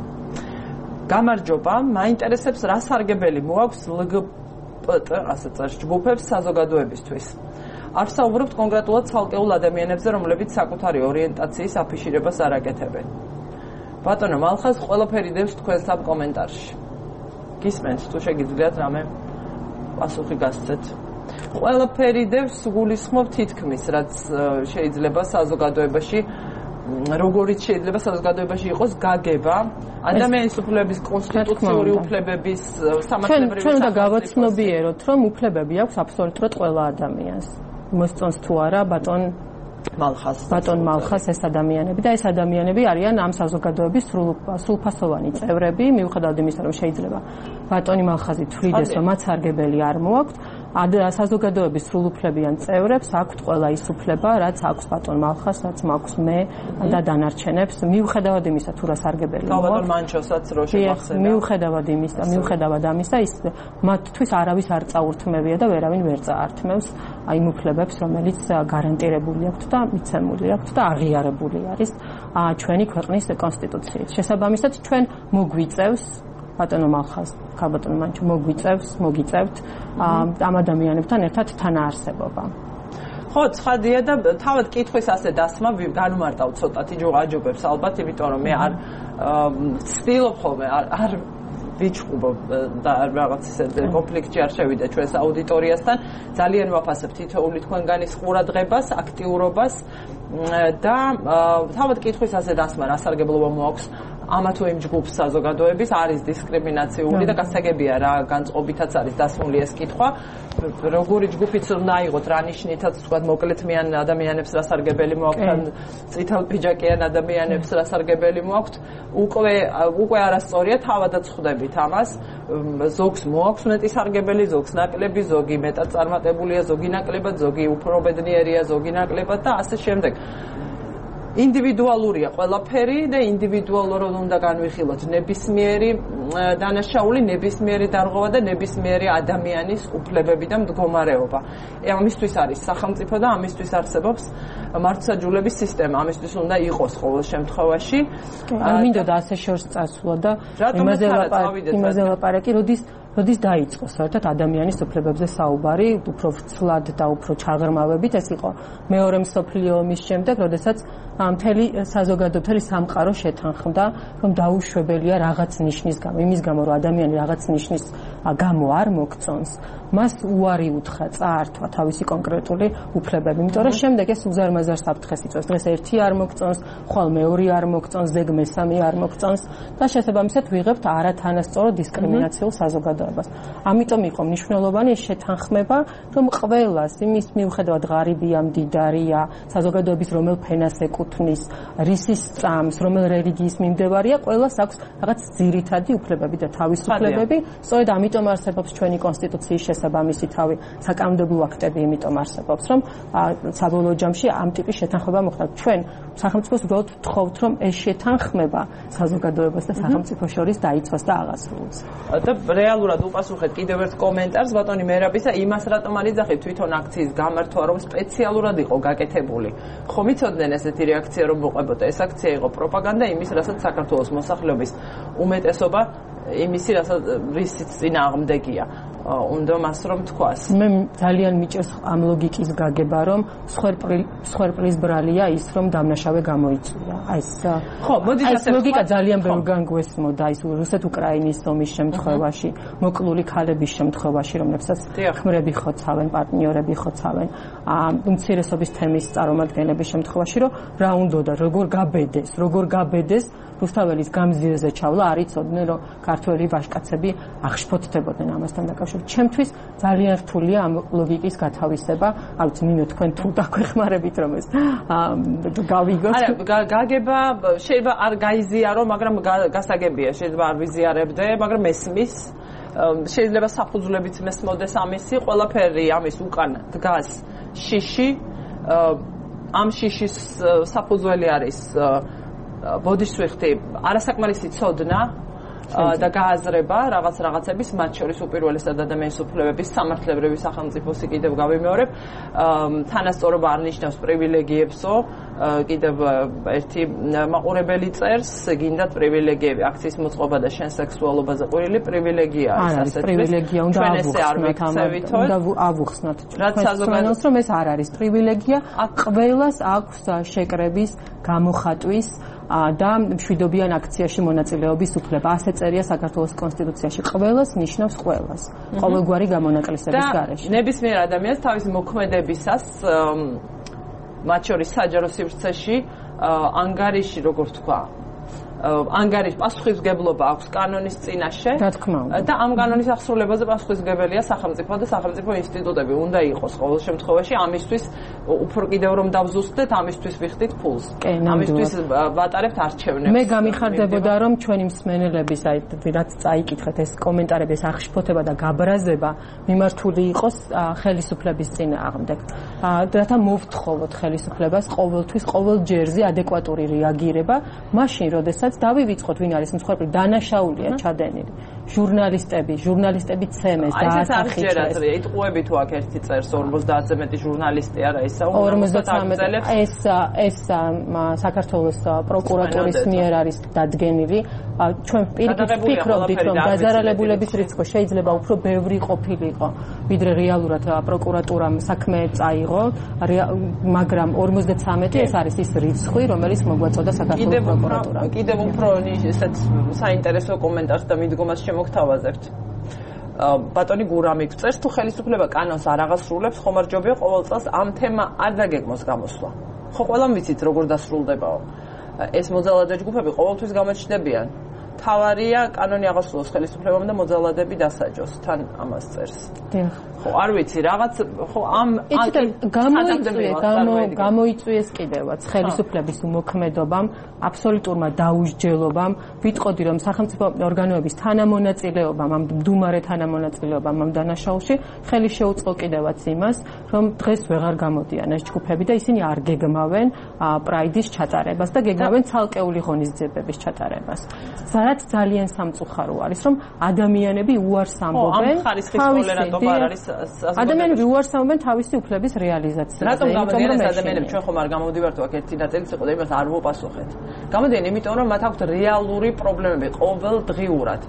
გამარჯობა, მაინტერესებს რა სარგებელი მოაქვს LGBT ასე წერს ჯგუფებს საზოგადოებისთვის. არ საუბრობთ კონკრეტულად ცალკეულ ადამიანებზე, რომლებიც საკუთარი ორიენტაციის აფიშირებას არ აკეთებენ. ბატონო მალხას ყველაფერი დევს თქვენს ამ კომენტარში. გისმენთ, თუ შეგიძლიათ რამე პასუხი გასცეთ. ყველაფერი დევს გულისხმობ თითქმის, რაც შეიძლება საზოგადოებაში, როგორიც შეიძლება საზოგადოებაში იყოს გაგება, ადამიანის უფლებების კონსტიტუციური უფლებების სამართლებრივი ჩვენ უნდა გავაცნობიეროთ, რომ უფლებები აქვს აბსოლუტურად ყველა ადამიანს. მოსწონს თუ არა ბატონ მალხას ეს ადამიანები და ეს ადამიანები არიან ამ საზოგადოების სრულფასოვანი წევრები, მიუხედავად იმისა, რომ შეიძლება ბატონი მალხაზი თვლიდეს, რომ მათ სარგებელი არ მოაქვთ, საზოგადოების სრულუფლებიან წევრებს აქვთ ყველა ის უფლება, რაც აქვს ბატონ მალხას, რაც მაქვს მე და დანარჩენებს, მიუხედავად იმისა, თუ რა სარგებელი მოაქვთ. ბატონ მანჩოსაც რო შევახსენა. მიუხედავად ამისა, ის მათთვის არავის არ წაურთმევია და ვერავინ ვერ წაართმევს იმ უფლებებს, რომელიც გარანტირებული აქვთ და მიცემული აქვთ და აღიარებული არის ჩვენი ქვეყნის კონსტიტუციით. შესაბამისად, ჩვენ მოგვიწევს ბატონო მალხას, ქალბატონო მანჩო მოგიწევთ ამ ადამიანებთან ერთად თანაარსებობა. ხო, ცხადია და თავად კითხვის ასე დასმა განმარტავ ცოტათი აჯობებს ალბათ, იმიტომ რომ მე არ ვცდილობ ხოლმე არ ვიჩხუბ და რაღაც ისე კონფლიქტში არ შევიდე ჩვენს აუდიტორიასთან. ძალიან ვაფასებ თითოეული თქვენგანის ყურადღებას, აქტიურობას და თავად კითხვის ასე დასმა რა სარგებლობა მოაქვს ამა თუ იმ ჯგუფს საზოგადოების არის დისკრიმინაციული და გასაგებია რა განწყობითაც არის დასმული ეს კითხვა. როგორი ჯგუფიც უნდა აიღოთ, რა ნიშნითაც თქვა მოკლეთმიან ადამიანებს რა სარგებელი მოაქვთ, ან წითელპიჯაკიან ადამიანებს რა სარგებელი მოაქვთ, უკვე არასწორია, თავადაც ხვდებით ამას. ზოგს მოაქვს მეტი სარგებელი, ზოგს ნაკლები, ზოგი მეტად წარმატებულია, ზოგი ნაკლებად, ზოგი უფრო ბედნიერია, ზოგი ნაკლებად და ასე შემდეგ. ინდივიდუალურია ყველაფერი და ინდივიდუალურად უნდა განვიხილოთ ნებისმიერი დანაშაული, ნებისმიერი დარღვევა და ნებისმიერი ადამიანის უფლებები და მდგომარეობა. ამისთვის არის სახელმწიფო და ამისთვის არსებობს მართლმსაჯულების სისტემა, ამისთვის უნდა იყოს ყოველ შემთხვევაში. მინდოდა ასე შორს წასვლა და იმაზე ლაპარაკი, როდის დაიწყო საერთოდ ადამიანის უფლებებზე საუბარი, უფრო ვრცლად და უფრო ჩაღრმავებით, ეს იყო მეორე მსოფლიო ომის შემდეგ, როდესაც მთელი საზოგადოება, მთელი სამყარო შეთანხმდა, რომ დაუშვებელია რაღაც ნიშნის გამო, იმის გამო, რომ ადამიანი რაღაც ნიშნის გამო არ მოგწონს, მას უარი უთხრა წაართვა თავისი კონკრეტული უფლებები. იმიტომ რომ შემდეგ ეს უზარმაზარ საფრთხეს იწვევს. დღეს ერთი არ მოგწონს, ხვალ მეორე არ მოგწონს, ზეგ მესამე არ მოგწონს და შესაბამისად ვიღებთ არათანასწორო დისკრიმინაციულ საზოგადოებას. ამიტომ იყო მნიშვნელოვანი ეს შეთანხმება, რომ ყველას იმის მიუხედავად ღარიბია, მდიდარია, საზოგადოების რომელ ფენას ეკუთვნის, რისის წამს, რომელ რელიგიის მიმდევარია, ყველას აქვს რაღაც ძირითადი უფლებები და თავისუფლებები. სწორედ ამიტომ არსებობს ჩვენი კონსტიტუციის შესაბამისი თავი, საკანონმდებლო აქტები იმიტომ არსებობს, რომ საბოლოო ჯამში ამ ტიპის შეთანხმება მოხდა. ჩვენ სახელმწიფოს უბრალოდ ვთხოვთ, რომ ეს შეთანხმება საზოგადოებას და სახელმწიფოს შორის დაიცვას და აღასრულოს. და რეალურად უპასუხეთ კიდევ ერთ კომენტარს ბატონი მერაბისა, იმას რატომ არ იძახით თვითონ აქციის გამართვა, რომ სპეციალურად იყო გაკეთებული. ხომ იცოდნენ ესეთი რეაქცია რომ მოყვებოდა, ეს აქცია იყო პროპაგანდა იმის, რასაც საქართველოს მოსახლეობის უმეტესობა იმისი, რისიც წინააღმდეგია. უნდა მას რომ თქვას. მე ძალიან მიჭირს ამ ლოგიკის გაგება, რომ სხერპლის ბრალია ის, რომ დამნაშავე გამოიწვია. ხო, მოდით ასე ლოგიკა ძალიან ბევრგან გვესმოდა ის რუსეთ-უკრაინის ომის შემთხვევაში, მოკლული ქალების შემთხვევაში, რომლებსაც ქმრები ხოცავენ, პარტნიორები ხოცავენ, უმცირესობის თემის წარმომადგენლების შემთხვევაში, რომ რა უნდოდა, როგორ გაბედეს რუსთაველის გამზირზე ჩავლა, არ იცოდნენ, რომ ქართველი ვაჟკაცები აღშფოთდებოდნენ ამასთან დაკავშირებით. ჩემთვის ძალიან რთულია ამ ლოგიკის გათავისება. არ ვიცი, ნინო, თქვენ თუ დაგვეხმარებით, რომ ეს გავიგოთ. არა, გაგება შეიძლება არ გაიზიარო, მაგრამ გასაგებია, შეიძლება არ ვიზიარებდე, მაგრამ ესმის. შეიძლება საფუძვლებიც მესმოდეს ამისი, ყველაფერი ამის უკან დგას შიში. ამ შიშის საფუძველი არის ბოდიშსვიხტი, არასაკმარისი ცოდნა და გააზრება რაღაცების, მათ შორის უპირველესად ადამიანის უფლებების, სამართლებრივი სახელმწიფოსი კიდევ გავიმეორებ, თანასწორობა არ ნიშნავს პრივილეგიებსო, კიდევ ერთი მაყურებელი წერს, გინდათ პრივილეგიები, აქციის მოწყობა და შენ სექსუალობაზე ყვირილი პრივილეგია არის ასეთი. პრივილეგია უნდა ავუხსნათ. რაც საზოგადოებას რომ ეს არ არის პრივილეგია, ყველას აქვს შეკრების, გამოხატვის და მშვიდობიან აქციაში მონაწილეობის უფლება. ასე წერია საქართველოს კონსტიტუციაში. ყველას ნიშნავს ყველას. ყოველგვარი გამონაკლისების გარეშე. ნებისმიერ ადამიანს თავის მოქმედებისას, მათ შორის საჯარო სივრცეში, ანგარიში, როგორ თქვა, ანგარიშ პასუხისმგებლობა აქვს კანონის წინაშე და ამ კანონის აღსრულებაზე პასუხისმგებელია სახელმწიფო და სახელმწიფო ინსტიტუტები. უნდა იყოს ყოველ შემთხვევაში ამისთვის უფრო კიდევ რომ დავზუსტდეთ, ამისთვის ვიხდით ფულს. ამისთვის ვატარებთ არჩევნებს. მე გამიხარდებოდა რომ ჩვენი მსმენელების რაც წაიკითხეთ ეს კომენტარები, ეს აღშფოთება და გაბრაზება მიმართული იყოს ხელისუფლების წინააღმდეგ. რათა მოვთხოვოთ ხელისუფლებას ყოველთვის ყოველ ჯერზე ადეკვატური რეაგირება, მაშინ როდესაც დავივიწყოთ ვინ არის მსხვერპლი, დანაშაულია ჩადენილი. ჟურნალისტები ცემეს და ასახიჭეს. იტყუები თუ აქ ერთი წერს 50-ზე მეტი ჟურნალისტი არა ისა 50 ეს საქართველოს პროკურატურის მიერ არის დადგენილი. ჩვენ პირიქით ვფიქრობდით, რომ დაზარალებულების რიცხვი შეიძლება უფრო ბევრი ყოფილიყო, ვიდრე რეალურად პროკურატურამ საქმე წაიღო, მაგრამ 53 ეს არის ის რიცხვი, რომელიც მოგვაწოდა საქართველოს პროკურატურამ. კიდევ უფრო ისეთ საინტერესო კომენტარს და მიდგომას მოგთავაზებთ. ბატონი გურამი გწერს თუ ხელისუფლება კანონს არ აღასრულებს, ხომ არ ჯობია ყოველ წელს ამ თემა არ დაგეგმოს გამოსვლა. ხო, ყველამ ვიცით როგორ დასრულდებაო. ეს მოძალადე ჯგუფები ყოველთვის გამოჩნდებიან. თავარია კანონი აღასრულოს ხელისუფლებამ და მოძალადეები დასაჯოს. თან ამას წერს. დიახ. ხო, არ ვიცი, რაღაც ხო ამ გამოიწვიეს კიდევაც ხელისუფლების უმოქმედობამ, აბსოლუტურმა დაუსჯელობამ, ვიტყოდი რომ სახელმწიფო ორგანოების თანამონაწილეობამ, ამ მდუმარე თანამონაწილეობამ ამ დანაშაულში ხელი შეუწყო კიდევაც იმას, რომ დღეს ვეღარ გამოდიან ეს ჯგუფები და ისინი არ გეგმავენ პრაიდის ჩატარებას და გეგმავენ ცალკეული ღონისძიებების ჩატარებას. რაც ძალიან სამწუხარო არის, რომ ადამიანები უარს ამბობენ ადამიანები უარს ამბობენ თავისი უფლების რეალიზაციაზე. რატომ გამოდიან ეს ადამიანები? ჩვენ ხომ არ გამოვდივართ აქ ერთი ნაწილიც იყო და იმას არ ვუპასუხეთ. გამოდიან იმიტომ რომ მათ აქვთ რეალური პრობლემები ყოველდღიურად.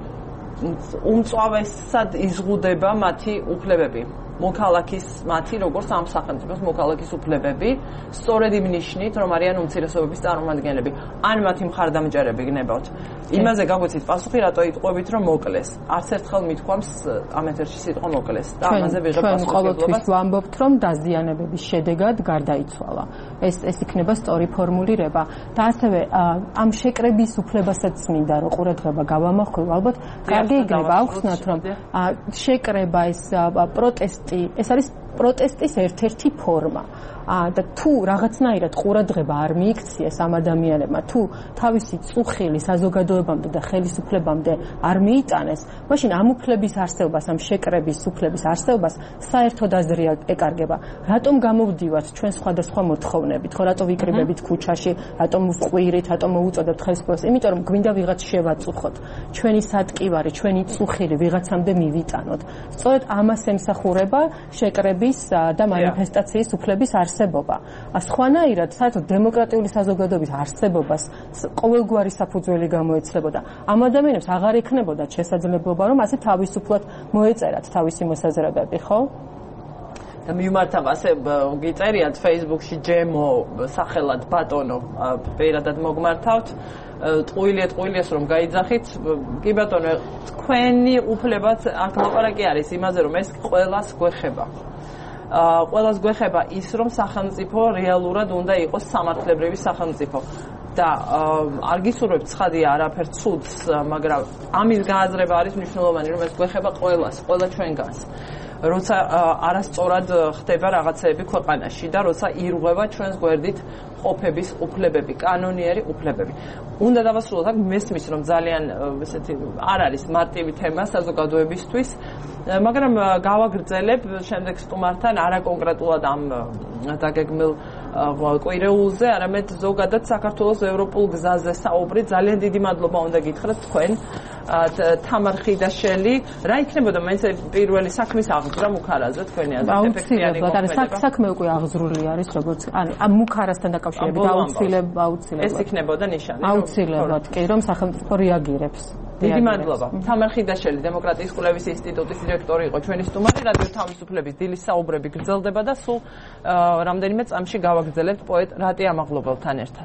უმწვავესად იზღუდება მათი უფლებები. მოქალაქის მათი როგორც ამ სახელმწიფოს მოქალაქის უფლებები სწორედ იმ ნიშნით რომ არიან უმცირესობების წარმომადგენლები ან მათი მხარდამჭერები გნებავთ. იმაზე გაგვეცით პასუხი რატო იტყვებით რომ მოკლეს. არც ერთხელ მithქვამს ამ ეთერში სიტყვა მოკლეს და ამაზე ვიღებ პასუხს. ჩვენ ყოველთვის ვამბობთ რომ დაზიანებების შედეგად გარდაიცვალა. ეს იქნება სწორი ფორმულირება და ასევე ამ შეკრების უფლებასაც მინდა რომ ყურადღება გავამახვილო. ალბათ კარგი იქნება ავხსნათ რომ შეკრება ეს პროტესტი ეს არის პროტესტის ერთ-ერთი ფორმა. და თუ რაღაცნაირად ყურადღება არ მიიქციეს ამ ადამიანებმა, თუ თავისი წუხილი საზოგადოებამდე და ხელისუფლებამდე არ მიიტანეს, მაშინ ამ უფლების არსებობას, ამ შეკრების უფლების არსებობას საერთოდ აზრი ეკარგება. რატომ გამოვდივართ ჩვენ სხვადასხვა მოთხოვნებით, ხო რატო ვიკრიბებით ქუჩაში, რატომ ვყვირით, რატომ მოუწოდებთ ხელისუფლებას? იმიტომ რომ გვინდა ვიღაც შევაწუხოთ. ჩვენი სატკივარი, ჩვენი წუხილი ვიღაცამდე მივიტანოთ. სწორედ ამას ემსახურება შეკრების და მანიფესტაციის უფლების არსებობა. სხვანაირად საერთოდ დემოკრატიული საზოგადოების არსებობას ყოველგვარი საფუძველი გამოეცლებოდა. ამ ადამიანებს აღარ ექნებოდათ შესაძლებლობა რომ ასე თავისუფლად მოეწერათ თავისი მოსაზრებები, ხო? და მიმართავ ასე გიწერიათ Facebook-ში ჯემო სახელად ბატონო პირადად მოგმართავთ ტყუილიას რომ გაიძახით კი ბატონო თქვენი უფლებაც აქ ლაპარაკი არის იმაზე რომ ეს ყველას გვეხება ყველას გვეხება ის რომ სახელმწიფო რეალურად უნდა იყოს სამართლებრივი სახელმწიფო და არ გისურვებთ ცხადია არაფერ ცუდს მაგრამ ამის გააზრება არის მნიშვნელოვანი რომ ეს გვეხება ყველას ყველა ჩვენგანს როცა არასწორად ხდება რაღაცეები ქვეყანაში და როცა ირღვევა ჩვენს გვერდით ყოფების უფლებები, კანონიერი უფლებები. უნდა დავასრულოთ აქ მესმის რომ ძალიან ესეთი არ არის მარტივი თემა საზოგადოებისთვის, მაგრამ გავაგრძელებ შემდეგ სტუმართან არა კონკრეტულად ამ დაგეგმილ კვირეულზე, არამედ ზოგადად საქართველოს ევროპულ გზაზე საუბრი. ძალიან დიდი მადლობა უნდა გითხრათ თქვენ თამარ ხიდაშელი. რა იქნებოდა მაინც პირველი საქმის აღძვრა მუქარაზე თქვენი აზრით ეფექტიანი მოქმედება? საქმე უკვე აღძრული არის, როგორც ამ მუქარასთან დაკავშირებით აუცილებლად. ეს იქნებოდა ნიშანი. აუცილებლად კი, რომ სახელმწიფო რეაგირებს. დიდი მადლობა. თამარ ხიდაშელი, დემოკრატიის კვლევის ინსტიტუტის დირექტორი იყო ჩვენი სტუმარი. რადიო თავისუფლების დილის საუბრები გრძელდება და სულ რამდენიმე წამში გავაგრძელებთ პოეტ რატი ამაღლობელთან ერთად.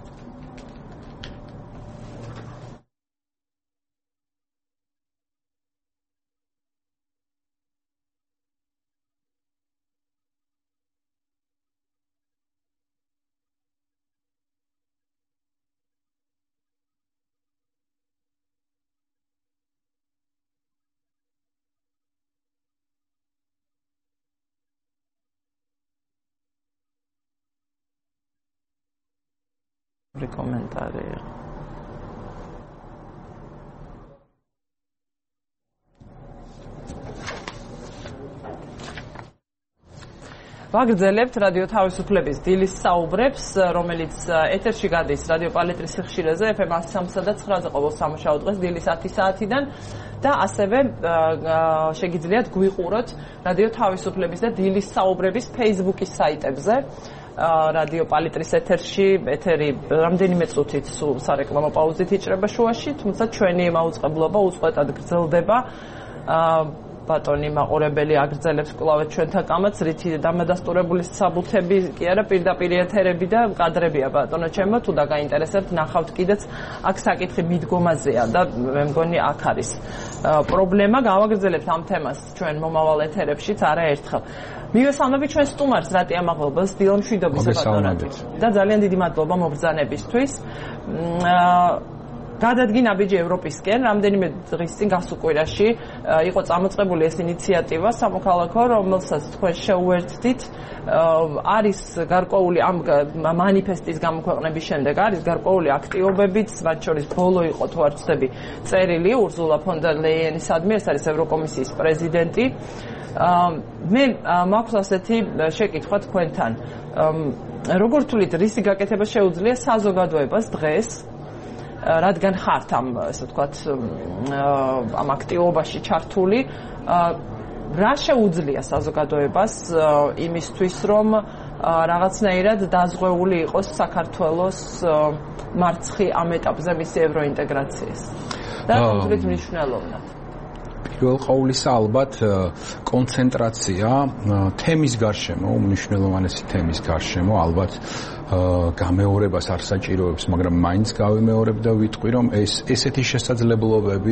კომენტარი. ვაგრძელებთ რადიო თავისუფლების დილის საუბრებს, რომელიც ეთერში გადის რადიო პალეტრის სიხშირეზე FM 103.9-ზე ყოველ სამუშაო დღეს დილის 10 საათიდან და ასევე შეგიძლიათ გვიყუროთ რადიო თავისუფლების და დილის საუბრების Facebook-ის საიტებზე. რადიო პალეტრის ეთერი რამდენიმე წუთით სულ სარეკლამო პაუზით იჭრება შუაში, თუმცა ჩვენი მაუწყებლობა უწყვეტად გრძელდება. ბატონი მაყურებელი აგრძელებს კვლავ ჩვენთან კამათს, რითი დამადასტურებული საბუთები კი არა, პირდაპირ ეთერები და კადრებია ბატონო ჩემო, თუ დაგაინტერესებთ, ნახავთ კიდეც აქ საკითხი მიდგომაზეა და მე მგონი აქ არის პრობლემა, გავაგრძელებთ ამ თემას ჩვენ მომავალ ეთერებშიც არაერთხელ. მივესალმებით ჩვენ სტუმარს რატია მაღლობელს, დილა მშვიდობისა ბატონო და ძალიან დიდი მადლობა მობრძანებისთვის. გადადგი ნაბიჯი ევროპისკენ, რამდენიმე დღის წინ გასულ კვირაში იყო წამოწყებული ეს ინიციატივა სამოქალაქო, რომელსაც თქვენ შეუერთდით. არის გარკვეული ამ მანიფესტის გამოქვეყნების შემდეგ არის გარკვეული აქტივობებიც, მათ შორის ბოლო იყო თუ არ ვცდები წერილი ურზულა ფონ დერ ლეიენისადმი, ეს არის ევროკომისიის პრეზიდენტი. მე მაქვს ასეთი შეკითხვა თქვენთან. როგორ თვლით, რისი გაკეთება შეუძლია საზოგადოებას დღეს, რადგან ხართ ამ, ესე ვთქვათ, ამ აქტივობაში ჩართული, რა შეუძლია საზოგადოებას იმისთვის, რომ რაღაცნაირად დაზღვეული იყოს საქართველოს მარცხი ამ ეტაპზე მისი ევროინტეგრაციის და კონკრეტ მნიშვნელოვნად. პირველ ყოვლისა ალბათ კონცენტრაცია თემის გარშემო, უმნიშვნელოვანესი თემის გარშემო ალბათ გამეორებას არ საჭიროებს, მაგრამ მაინც გავიმეორებ და ვიტყვი, რომ ესეთი შესაძლებლობები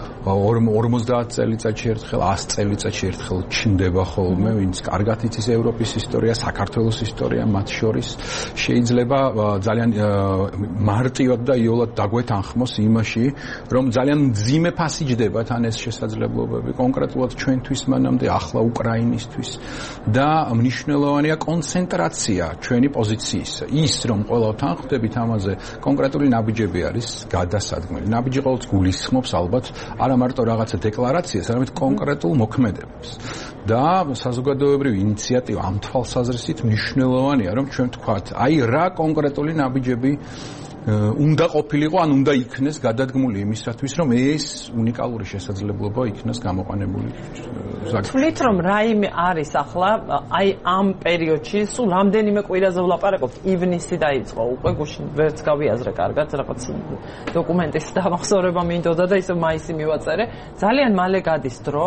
50 წელიწადში ერთხელ, 100 წელიწადში ერთხელ ჩნდება ხოლმე, ვინც კარგად იცის ევროპის ისტორია, საქართველოს ისტორია მათ შორის, შეიძლება ძალიან მარტივად და იოლად დაგვეთანხმოს იმაში, რომ ძალიან მძიმე ფასი ჯდება თან ეს შესაძლებლობები, კონკრეტულად ჩვენთვის მანამდე, ახლა უკრაინისთვის და მნიშვნელოვანია კონცენტრაცია ჩვენი პოზიციის. ის რომ ყველა თანხმდებით ამაზე კონკრეტული ნაბიჯები არის გადასადგმელი. ნაბიჯი ყოველთვის გულისხმობს ალბათ არა მარტო რაღაცა დეკლარაციას, არამედ კონკრეტულ მოქმედებებს. და საზოგადოებრივი ინიციატივა ამ თვალსაზრისით მნიშვნელოვანია, რომ ჩვენ ვთქვათ, აი რა კონკრეტული ნაბიჯები უნდა ყოფილიყო, ან უნდა იქნეს გადადგმული იმისათვის, რომ ეს უნიკალური შესაძლებლობა იქნას გამოყენებული. თვლით, რომ რაიმე არის ახლა, აი ამ პერიოდში, სულ რამდენიმე კვირაზე ვლაპარაკობთ, ივნისი დაიწყო, უკვე გუშინ ვერც გავიაზრე კარგად, რაღაც დოკუმენტის დამახსოვრება მინდოდა და ისე მაისი მივაწერე. ძალიან მალე გადის დრო,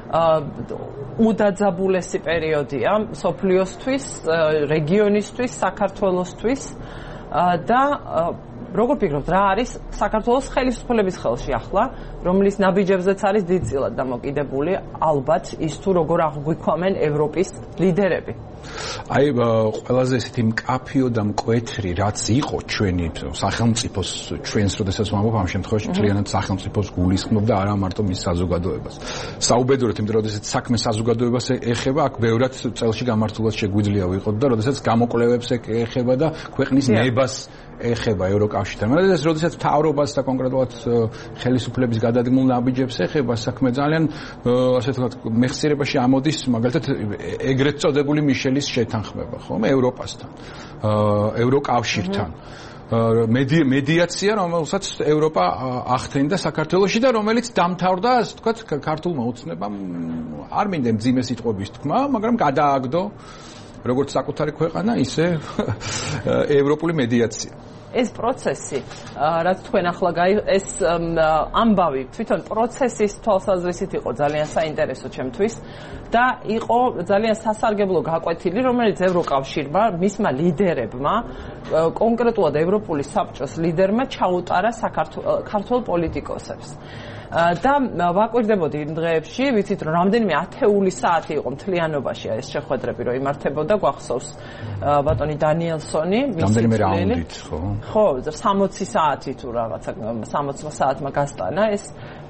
უდაძაბულესი პერიოდია სოფლიოსთვის, რეგიონისთვის, საქართველოსთვის და როგორ ფიქრობთ, რა არის საქართველოს ხელისუფლების ხელში ახლა, რომლის ნაბიჯებზეც არის დიდწილად დამოკიდებული ალბათ ის თუ როგორ აღვიქვამენ ევროპის ლიდერები. აი ყველაზე ესეთი მკაფიო და მკვეთრი რაც იყო ჩვენი სახელმწიფოს ჩვენს როდესაც ვამბობ ამ შემთხვევაში მთლიანად სახელმწიფოს გულისხმობდა არა მარტო მის საზოგადოებას. საუბედუროთ, იმიტომ რომ როდესაც საქმე საზოგადოებას ეხება, აქ ბევრად წელში გამართულად შეგვიძლია ვიყოთ და როდესაც გამოკვლევებს ეხება და ქვეყნის ნებას ეხება ევროკავშირთან. მაგრამ როდესაც მთავრობას და კონკრეტულად ხელისუფლების გადადგმულ ნაბიჯებს ეხება, საქმე ძალიან ასე ვთქვათ, მეხსიერებაში ამოდის, მაგალითად ეგრეთ წოდებული მიშელის შეთანხმება, ხომ, ევროპასთან, ევროკავშირთან. მედიაცია, რომელსაც ევროპა ახდენდა საქართველოში და რომელიც დამთავრდა, ასე ვთქვათ, ქართულმა ოცნებამ არ მინდა მძიმე სიტყვების თქმა, მაგრამ გადააგდო როგორც საკუთარი ქვეყანა, ისე ევროპული მედიაცია. ეს პროცესი, რაც თქვენ ახლა ეს ამბავი, თვითონ პროცესის თვალსაზრისით იყო ძალიან საინტერესო ჩემთვის და იყო ძალიან სასარგებლო გაკვეთილი, რომელიც ევროკავშირმა, მისმა ლიდერებმა, კონკრეტულად ევროპული საბჭოს ლიდერმა ჩაუტარა ქართველ პოლიტიკოსებს. და ვაკვირდებოდი იმ დღეებში, ვიცით რომ რამდენიმე ათეული საათი იყო მთლიანობაში ეს შეხვედრები რომ იმართებოდა, გვახსოვს ბატონი დანიელსონი, რამდენიმე რაუნდით, ხო? ხო, 60 საათი თუ რაღაცა 60 საათმა გასტანა ეს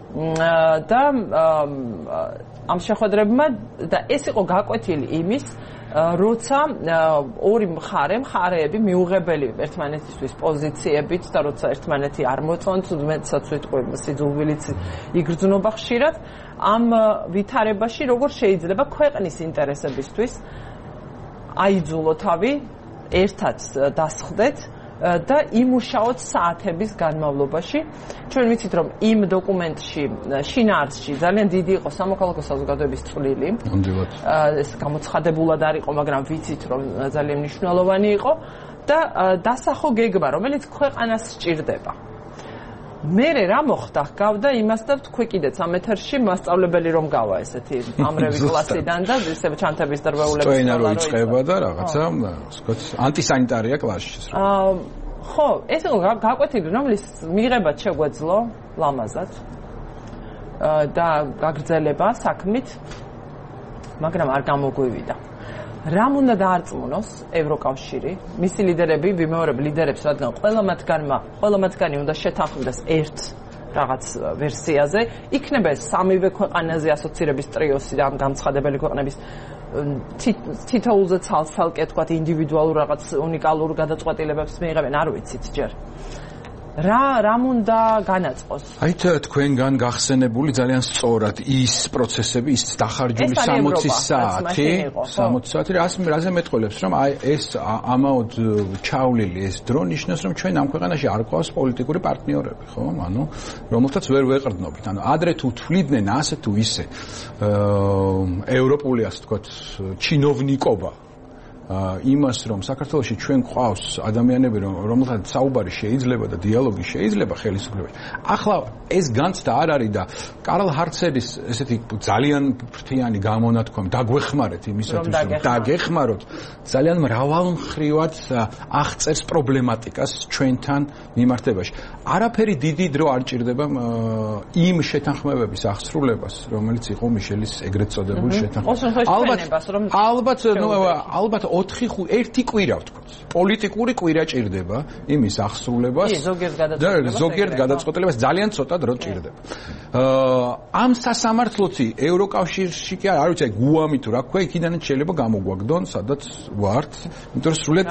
და ამ შეხვედრებმა და ეს იყო გაკვეთილი იმის როცა ორი მხარეები მიუღებელი ერთმანეთისთვის პოზიციებით და როცა ერთმანეთი არ მოწონთ, მეცაც ვიტყვი სიძულვილიც იგრძნობა ხშირად, ამ ვითარებაში როგორ შეიძლება ქვეყნის ინტერესებისთვის აიძულო თავი, ერთად დასხდეთ და იმუშაოთ საათების განმავლობაში. ჩვენ ვიცით, რომ იმ დოკუმენტში, შინაარსში ძალიან დიდი იყო სამოქალაქო საზოგადოების წვლილი. ეს გამოცხადებულად არ იყო, მაგრამ ვიცით, რომ ძალიან მნიშვნელოვანი იყო და დასახო გეგმა, რომელიც ქვეყანას სჭირდება. მე რა მოხდა? გავდა იმას და თქვი კიდეც ამ ეთერში მასწავლებელი რომ გავა ესეთი ამრევი კლასიდან და ისე ჩანთების დროულების წვენა რო იწყება და რაღაცა, ვთქვათ, ანტისანიტარია კლასში. ხო, ეს იყო გაკვეთილი, რომლის მიღებაც შეგვეძლო ლამაზად და გაგრძელება საქმით, მაგრამ არ გამოგვივიდა. რამ უნდა დაარწმუნოს ევროკავშირი, მისი ლიდერები, ვიმეორებ ლიდერებს, რადგან ყველა მათგანი უნდა შეთანხმდეს ერთ რაღაც ვერსიაზე, იქნება ეს სამივე ქვეყანაზე ასოცირების ტრიოსი და ამ გამცხადებელი ქვეყნების თითოეულზე ცალ-ცალკე თქვათ ინდივიდუალურ რაღაც უნიკალურ გადაწყვეტილებებს მიიღებენ, არ ვიცით ჯერ. რამ უნდა განაწყოს? აი თქვენგან გახსენებული ძალიან სწორად ის პროცესები, ის დახარჯული 60 საათი, რაზე მეტყველებს, რომ აი ეს ამაოდ ჩავლილი ეს დრო ნიშნავს, რომ ჩვენ ამ ქვეყანაში არ გვყავს პოლიტიკური პარტნიორები, ხო? ანუ რომელთაც ვერ ვეყრდნობით. ანუ ადრე თუ თვლიდნენ ასე თუ ისე ევროპული ასე ვთქვათ ჩინოვნიკობა იმას რომ საქართველოში ჩვენ გვყავს ადამიანები რომელთაც საუბარი შეიძლება და დიალოგი შეიძლება ხელისუფლებაში. ახლა ეს განცდა არ არის და კარლ ჰარცერის ესეთი ძალიან ფრთიანი გამონათქვამი დაგვეხმარეთ იმისათვის რომ დაგეხმაროთ ძალიან მრავალმხრივად აღწერს პრობლემატიკას ჩვენთან მიმართებაში. არაფერი დიდი დრო არ ჭირდება იმ შეთანხმებების აღსრულებას რომელიც იყო მიშელის ეგრეთ წოდებული შეთანხმება. ალბათ 1 კვირა ვთქვათ. პოლიტიკური კვირა ჭირდება იმის აღსრულებას და ზოგიერთ გადაწყვეტილებას ძალიან ცოტა დრო ჭირდება. ამ სასამართლოთი ევროკავშირში კი არ ვიცი გუამი თუ რა ქვია იქიდანაც შეიძლება გამოგვაგდონ სადაც ვართ. იმიტომ რომ სრულიად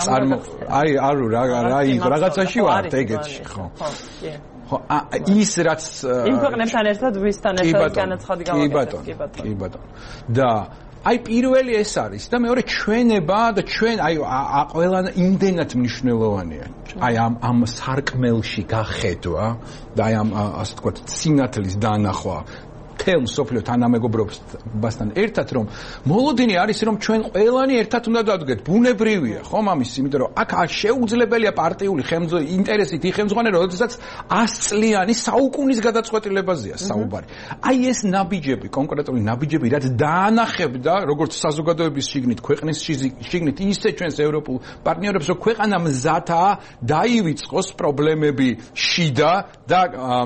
რაღაცაში ვართ ეგეთში ხო. ხო ის რაც იმ ქვეყნებთან ერთად ვისთან ერთად განაცხადი გავაკეთეთ კი ბატონო. და აი პირველი ეს არის და მეორე ჩვენება და ჩვენ აი ყველა იმდენად მნიშვნელოვანია. აი ამ სარკმელში გახედვა და აი ამ ასე ვთქვათ სინათლის დანახვა თელ სოფლიო თანამეგობრობასთან ერთად რომ მოლოდინი არის რომ ჩვენ ყველანი ერთად უნდა დავდგეთ ბუნებრივია ხომ ამის იმიტომ რომ აქ შეუძლებელია პარტიული ინტერესით იხელმძღვანე როდესაც 100 წლიანი საუკუნის გადაწყვეტილებაზეა საუბარი. აი ეს ნაბიჯები კონკრეტული ნაბიჯები რაც დაანახებდა როგორც საზოგადოების შიგნით ქვეყნის შიგნით ისე ჩვენს ევროპულ პარტნიორებს რომ ქვეყანა მზადაა დაივიწყოს პრობლემები შიდა და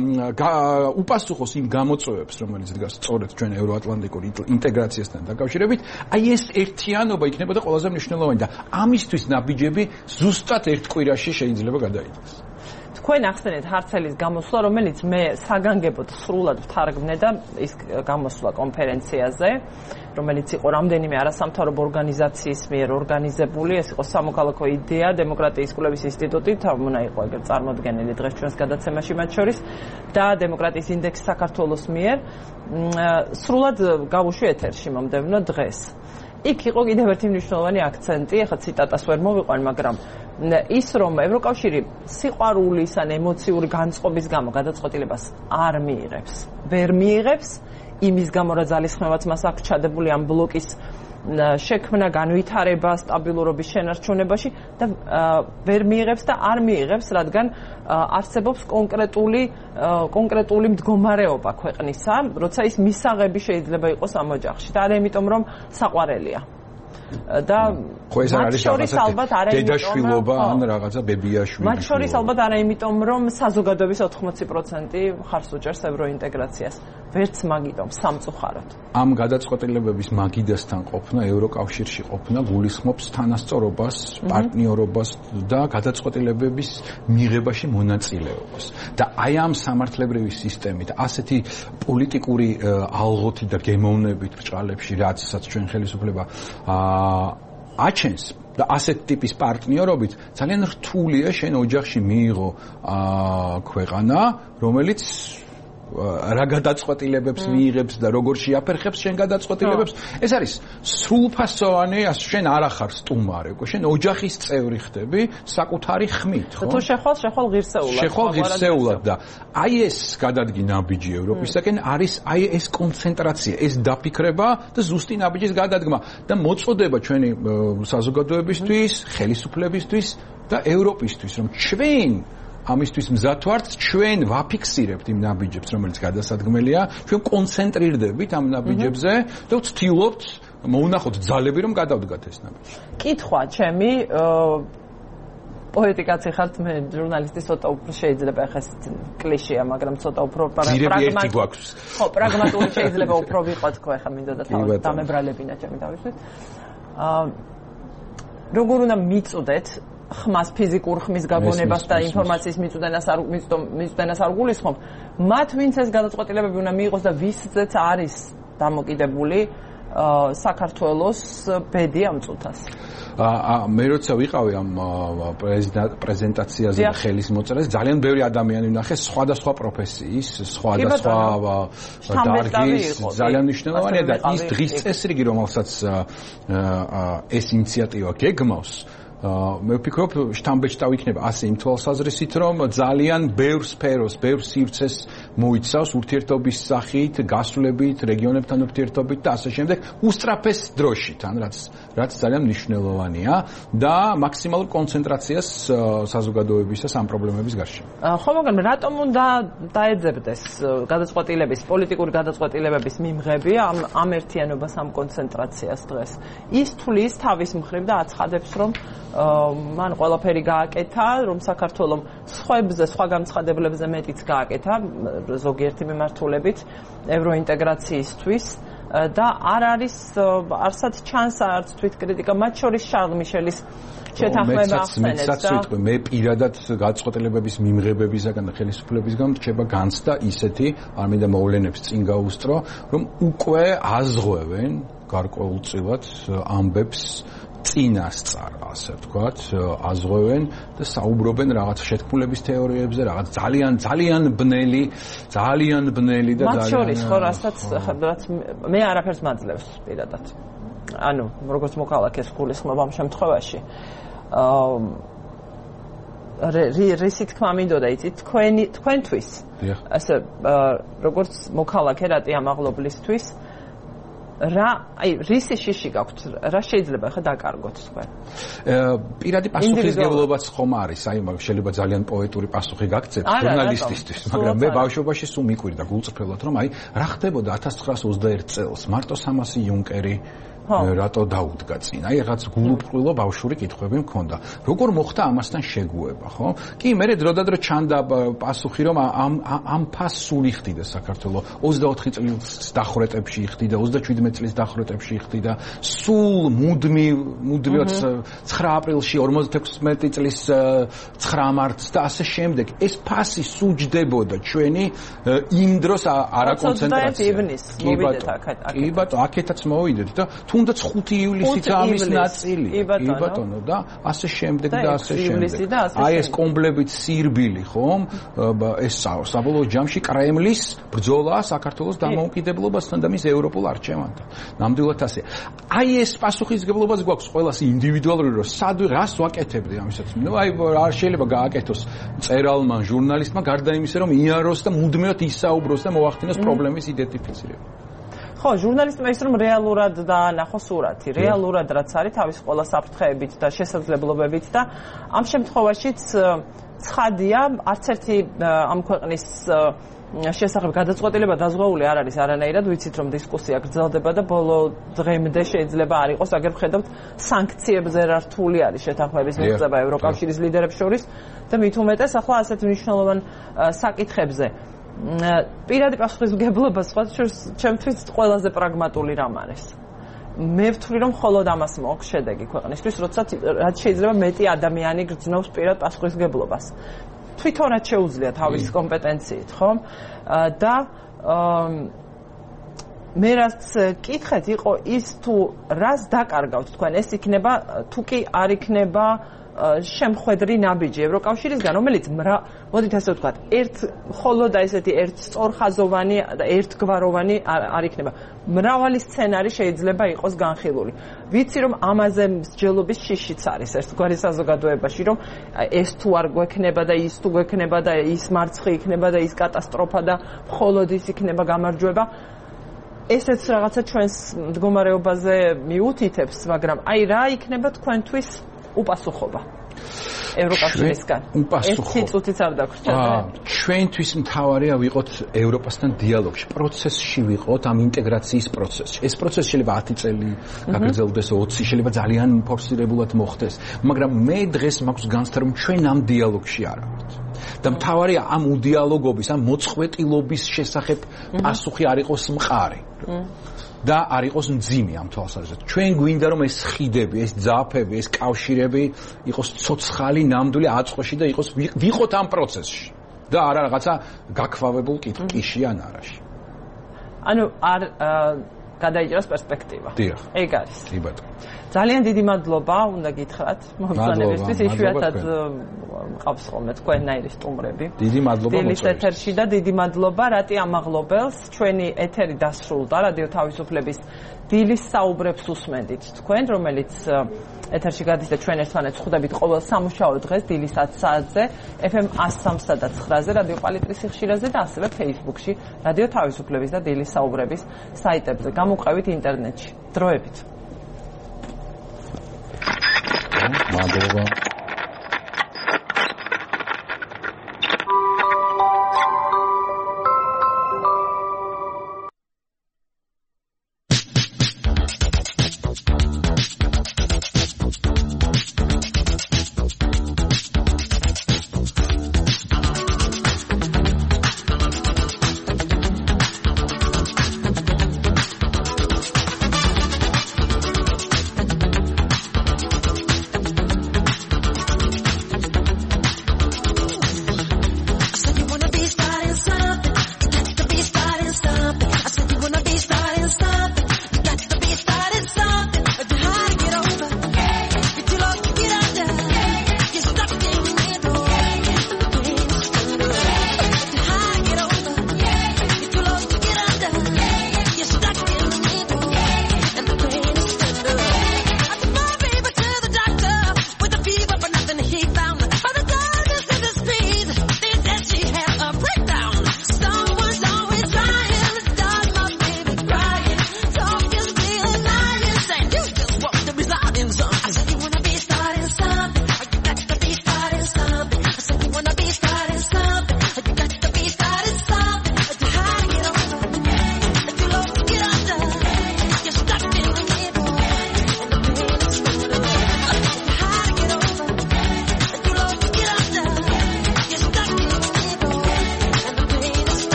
უპასუხოს იმ გამოწვევებს რომელიც დგას სწორედ ჩვენ ევროატლანტიკური ინტეგრაციასთან დაკავშირებით, აი ეს ერთიანობა იქნებოდა ყველაზე მნიშვნელოვანი და ამისთვის ნაბიჯები ზუსტად ერთ კვირაში შეიძლება გადაიდოს. თქვენ ახსენეთ ჰარცელის გამოსვლა, რომელიც მე საგანგებოდ სრულად ვთარგმნე და ის გამოსვლა კონფერენციაზე, რომელიც იყო რამდენიმე არასამთავრობო ორგანიზაციის მიერ ორგანიზებული, ეს იყო სამოქალაქო იდეა, დემოკრატიის კვლევის ინსტიტუტი, თამუნა იყო ეგრე წარმოდგენილი დღეს ჩვენს გადაცემაში მათ შორის და დემოკრატიის ინდექსი საქართველოს მიერ სრულად გავუშვი ეთერში მომდევნო დღეს. იქ იყო კიდევ ერთი მნიშვნელოვანი აქცენტი, ახლა ციტატას ვერ მოვიყვან, მაგრამ ის რომ ევროკავშირი სიყვარულის ან ემოციური განწყობის გამო გადაწყვეტილებას არ მიიღებს, ვერ მიიღებს იმის გამო რა ძალისხმევაც მას აქვს ჩადებული ამ ბლოკის შექმნა, განვითარება, სტაბილურობის შენარჩუნებაში და ვერ მიიღებს და არ მიიღებს, რადგან არსებობს კონკრეტული მდგომარეობა ქვეყნისა, როცა ის მისაღები შეიძლება იყოს ამ ოჯახში და არა იმიტომ რომ საყვარელია. და მათ შორის ალბათ არა დედაშვილობა ან რაღაცა ბებიაშვილი. მათ შორის ალბათ არა იმიტომ რომ საზოგადოების 80% ხარს უჭერს ევროინტეგრაციას. ვერც მაგიტომ სამწუხაროდ. ამ გადაწყვეტილებების მაგიდასთან ყოფნა, ევროკავშირში ყოფნა გულისხმობს თანასწორობას, პარტნიორობას და გადაწყვეტილებების მიღებაში მონაწილეობას. და აი ამ სამართლებრივი სისტემით, ასეთი პოლიტიკური ალღოთი და გემოვნებით ბრჭყალებში, რაცაც ჩვენ ხელისუფლება აჩენს და ასეთ ტიპის პარტნიორობით ძალიან რთულია შენ ოჯახში მიიღო ქვეყანა, რომელიც რა გადაწყვეტილებებს მიიღებს და როგორ შეაფერხებს შენ გადაწყვეტილებებს. ეს არის სრულფასოვანი, შენ არ ახარ სტუმარი, შენ ოჯახის წევრი ხდები საკუთარი ხმით, ხო? თუ შეხვალ ღირსეულად. შეხვალ ღირსეულად და აი ეს გადადგი ნაბიჯი ევროპისაკენ არის აი ეს კონცენტრაცია, ეს დაფიქრება და ზუსტი ნაბიჯის გადადგმა და მოწოდება ჩვენი საზოგადოებისთვის, ხელისუფლებისთვის და ევროპისთვის, რომ ჩვენ ამისთვის მზად ვართ, ჩვენ ვაფიქსირებთ იმ ნაბიჯებს, რომელიც გადასადგმელია, ჩვენ კონცენტრირდებით ამ ნაბიჯებზე და ვცდილობთ მოუნახოთ ძალები, რომ გადავდგათ ეს ნაბიჯი. კითხვა ჩემი პოლიტიკაცი ხართ, მე ჟურნალისტი ცოტა უფრო შეიძლება ახლა კლიშეა, მაგრამ ცოტა უფრო პრაგმატული გვაქვს. ხო, პრაგმატული შეიძლება უფრო ვიყო თქო, ახლა მინდოდა თავი დამებრალებინა ჩემი თავისთვის. როგორ უნდა მიწოდეთ ხმას, ფიზიკურ ხმის გაგონებას და ინფორმაციის მიწოდებას არ გულისხმობ, მათ ვინც ეს გადაწყვეტილებები უნდა მიიღოს და ვისაც არის დამოკიდებული საქართველოს ბედი ამ წუთას. მე როცა ვიყავი ამ პრეზენტაციაზე ხელის მოწერას, ძალიან ბევრი ადამიანი ვნახე სხვადასხვა პროფესიის, სხვადასხვა დარგის, ძალიან მნიშვნელოვანია და ის დღის წესრიგი, რომელსაც ეს ინიციატივა გეგმავს, მე ვფიქრობ, შთამბეჭდა ვიქნება ასე იმ თვალსაზრისით, რომ ძალიან ბევრ სფეროს, ბევრ სივრცეს მოიცავს ურთიერთობის სახით, გასვლებით, რეგიონებთან ურთიერთობით და ასე შემდეგ, უსწრაფეს დროშით, რაც ძალიან მნიშვნელოვანია და მაქსიმალურ კონცენტრაციას საზოგადოებისას ამ პრობლემების გარშემო. ხო, მაგრამ რატომ უნდა დაეძებდეს გადაწყვეტილების, პოლიტიკური გადაწყვეტილებების მიმღები ამ ერთიანობას, ამ კონცენტრაციას დღეს? ის თulis თავის მხრივ და აცხადებს, რომ მან ყველაფერი გააკეთა, რომ საქართველოს სხვებზე, სხვა განცხადებებზე მეტიც გააკეთა ზოგიერთი მიმართულებით ევროინტეგრაციისთვის და არ არის არცად ჩანს არც თვითკრიტიკა, მათ შორის შარლ მიშელის შეთანხმება ახსენებს და მე პირადად გადაწყვეტილებების მიმღებებისგან და ხელისუფლებისგან რჩება განცდა ისეთი, არ მინდა მოვლენებს წინ გაუსწრო, რომ უკვე აზღვევენ გარკვეულწილად ამბებს წინასწარ, ასე ვთქვათ, აზღვევენ და საუბრობენ რაღაც შეთქმულების თეორიებზე, რაღაც ძალიან ბნელი და მათ შორის ხო, რასაც მე არაფერს მაძლევს პირადად. ანუ, როგორც მოქალაქეს გულისხმობ ამ შემთხვევაში. რისი თქმა მინდოდა, იცით, თქვენთვის. ასე, როგორც მოქალაქე რატი ამ აღლობლისთვის რისი შიში გაქვთ, რა შეიძლება ხა დაკარგოთ თქვენ? პირადი პასუხისმგებლობაც ხომ არის, აი შეიძლება ძალიან პოეტური პასუხი გაგცეთ ჟურნალისტისთვის, მაგრამ მე ბავშვობაში სულ მიკვირდა გულწრფელად, რომ აი რა ხდებოდა 1921 წელს, მარტო სამასი იუნკერი რატო დაუდგა წინ? აი რაღაც გულუბრყვილო ბავშვური კითხვები მქონდა. როგორ მოხდა ამასთან შეგუება, ხო? კი, მე დროდადრო ჩანდა პასუხი, რომ ამ ფასს სულ იხდიდა საქართველოს 24 წლის დახვრეტებში იხდიდა, 37 წლის დახვრეტებში იხდიდა, სულ მუდმივად 9 აპრილში 56 წლის 9 მარტს და ასე შემდეგ. ეს ფასი სულ ჯდებოდა ჩვენი იმ დროს არაკონცენტრაცია. კი ბატონო, აქეთაც მოვიდეთ და თუნდაც 5 ივლისით ამის ნაწილი. კი ბატონო და ასე შემდეგ და ასე შემდეგ. აი ეს კომბლებით სირბილი, ხომ? ეს საბოლოო ჯამში კრემლის ბრძოლა საქართველოს დამოუკიდებლობასთან და მის ევროპულ არჩევანთან. ნამდვილად ასე. აი ეს პასუხისმგებლობაც გვაქვს ყველას ინდივიდუალური, რომ სად რას ვაკეთებდი ამისაც. ნუ აი არ შეიძლება გააკეთოს მწერალმა, ჟურნალისტმა გარდა იმისა, რომ იაროს და მუდმივად ისაუბროს და მოახდინოს პრობლემის იდენტიფიცირება. ხო, ჟურნალისტმა ის რომ რეალურად დაანახოს სურათი, რეალურად რაც არის თავის ყველა საფრთხეებით და შესაძლებლობებით და ამ შემთხვევაშიც ცხადია, არც ერთი ამ ქვეყნის შესახებ გადაწყვეტილება დაზღვეული არ არის არანაირად, ვიცით რომ დისკუსია გრძელდება და ბოლო დღემდე შეიძლება არ იყოს, აგერ ვხედავთ სანქციებზე რა რთული არის შეთანხმების მიღწევა ევროკავშირის ლიდერებს შორის და მით უმეტეს ახლა ასეთ მნიშვნელოვან საკითხებზე. პირადი პასუხისმგებლობა სხვა ჩემთვის ყველაზე პრაგმატული რამ არის. მე ვთვლი რომ მხოლოდ ამას მოაქვს შედეგი ქვეყნისთვის, რაც შეიძლება მეტი ადამიანი გრძნობს პირად პასუხისმგებლობას. თვითონაც შეუძლია თავის კომპეტენციით, ხო? და მე რაც კითხეთ იყო ის თუ რას დაკარგავთ თქვენ, ეს იქნება თუ კი არ იქნება შემხედრი ნაბიჯი ევროკავშირისგან, რომელიც მოდით ასე ვთქვათ, მხოლოდ ესეთი ერთწორხაზოვანი და ერთგვაროვანი არ იქნება. მრავალი სცენარი შეიძლება იყოს განხილული. ვიცი რომ ამაზე მსჯელობის შიშიც არის ერთგვარი საზოგადოებაში, რომ ეს თუ არ გვექნება და ის თუ გვექნება და ის მარცხი იქნება და ის კატასტროფა და მხოლოდ ის იქნება გამარჯვება. ესეც რაღაცა ჩვენს მდგომარეობაზე მიუთითებს, მაგრამ აი რა იქნება თქვენთვის უპასუხობა? ევროკავშირისგან. უპასუხო. ეს წუთიც არ დაგვრჩა. ჩვენთვის მთავარია ვიყოთ ევროპასთან დიალოგში, პროცესში ვიყოთ ამ ინტეგრაციის პროცესში. ეს პროცესი შეიძლება 10 წელი გაგრძელდეს, 20, შეიძლება ძალიან ფორსირებულად მოხდეს, მაგრამ მე დღეს მაქვს განცდა რომ ჩვენ ამ დიალოგში არ ვართ. და მთავარია ამ უდიალოგობის, ამ მოწყვეტილობის შესახებ პასუხი არ იყოს მყარი. და არ იყოს მძიმე ამ თვალსაზრისით. ჩვენ გვინდა რომ ეს ხიდები, ეს ძაფები, ეს კავშირები იყოს ცოცხალი, ნამდვილი აწყოში და იყოს ვიყოთ ამ პროცესში და არა რაღაცა გაქვავებულ კიში ან არაში. ანუ არ გადაიჭრას პერსპექტივა. დიახ. ეგ არის. კი ბატონო. ძალიან დიდი მადლობა უნდა გითხრათ მომწონებისთვის, იშვიათად მყავს ხოლმე თქვენნაირი სტუმრები. დიდი მადლობა დილის ეთერში და დიდი მადლობა რატი ამაღლობელს. ჩვენი ეთერი დასრულდა რადიო თავისუფლების დილის საუბრებს უსმენდით თქვენ, რომელიც ეთერში გადის და ჩვენ ერთმანეთს ხვდებით ყოველ სამუშაო დღეს დილის 10 საათზე FM 103 და 9-ზე რადიო პალიტრის სიხშირეზე და ასევე Facebook-ში რადიო თავისუფლების და დილის საუბრების საიტებზე. გამოყევით ინტერნეტში. დროებით. მადლობა.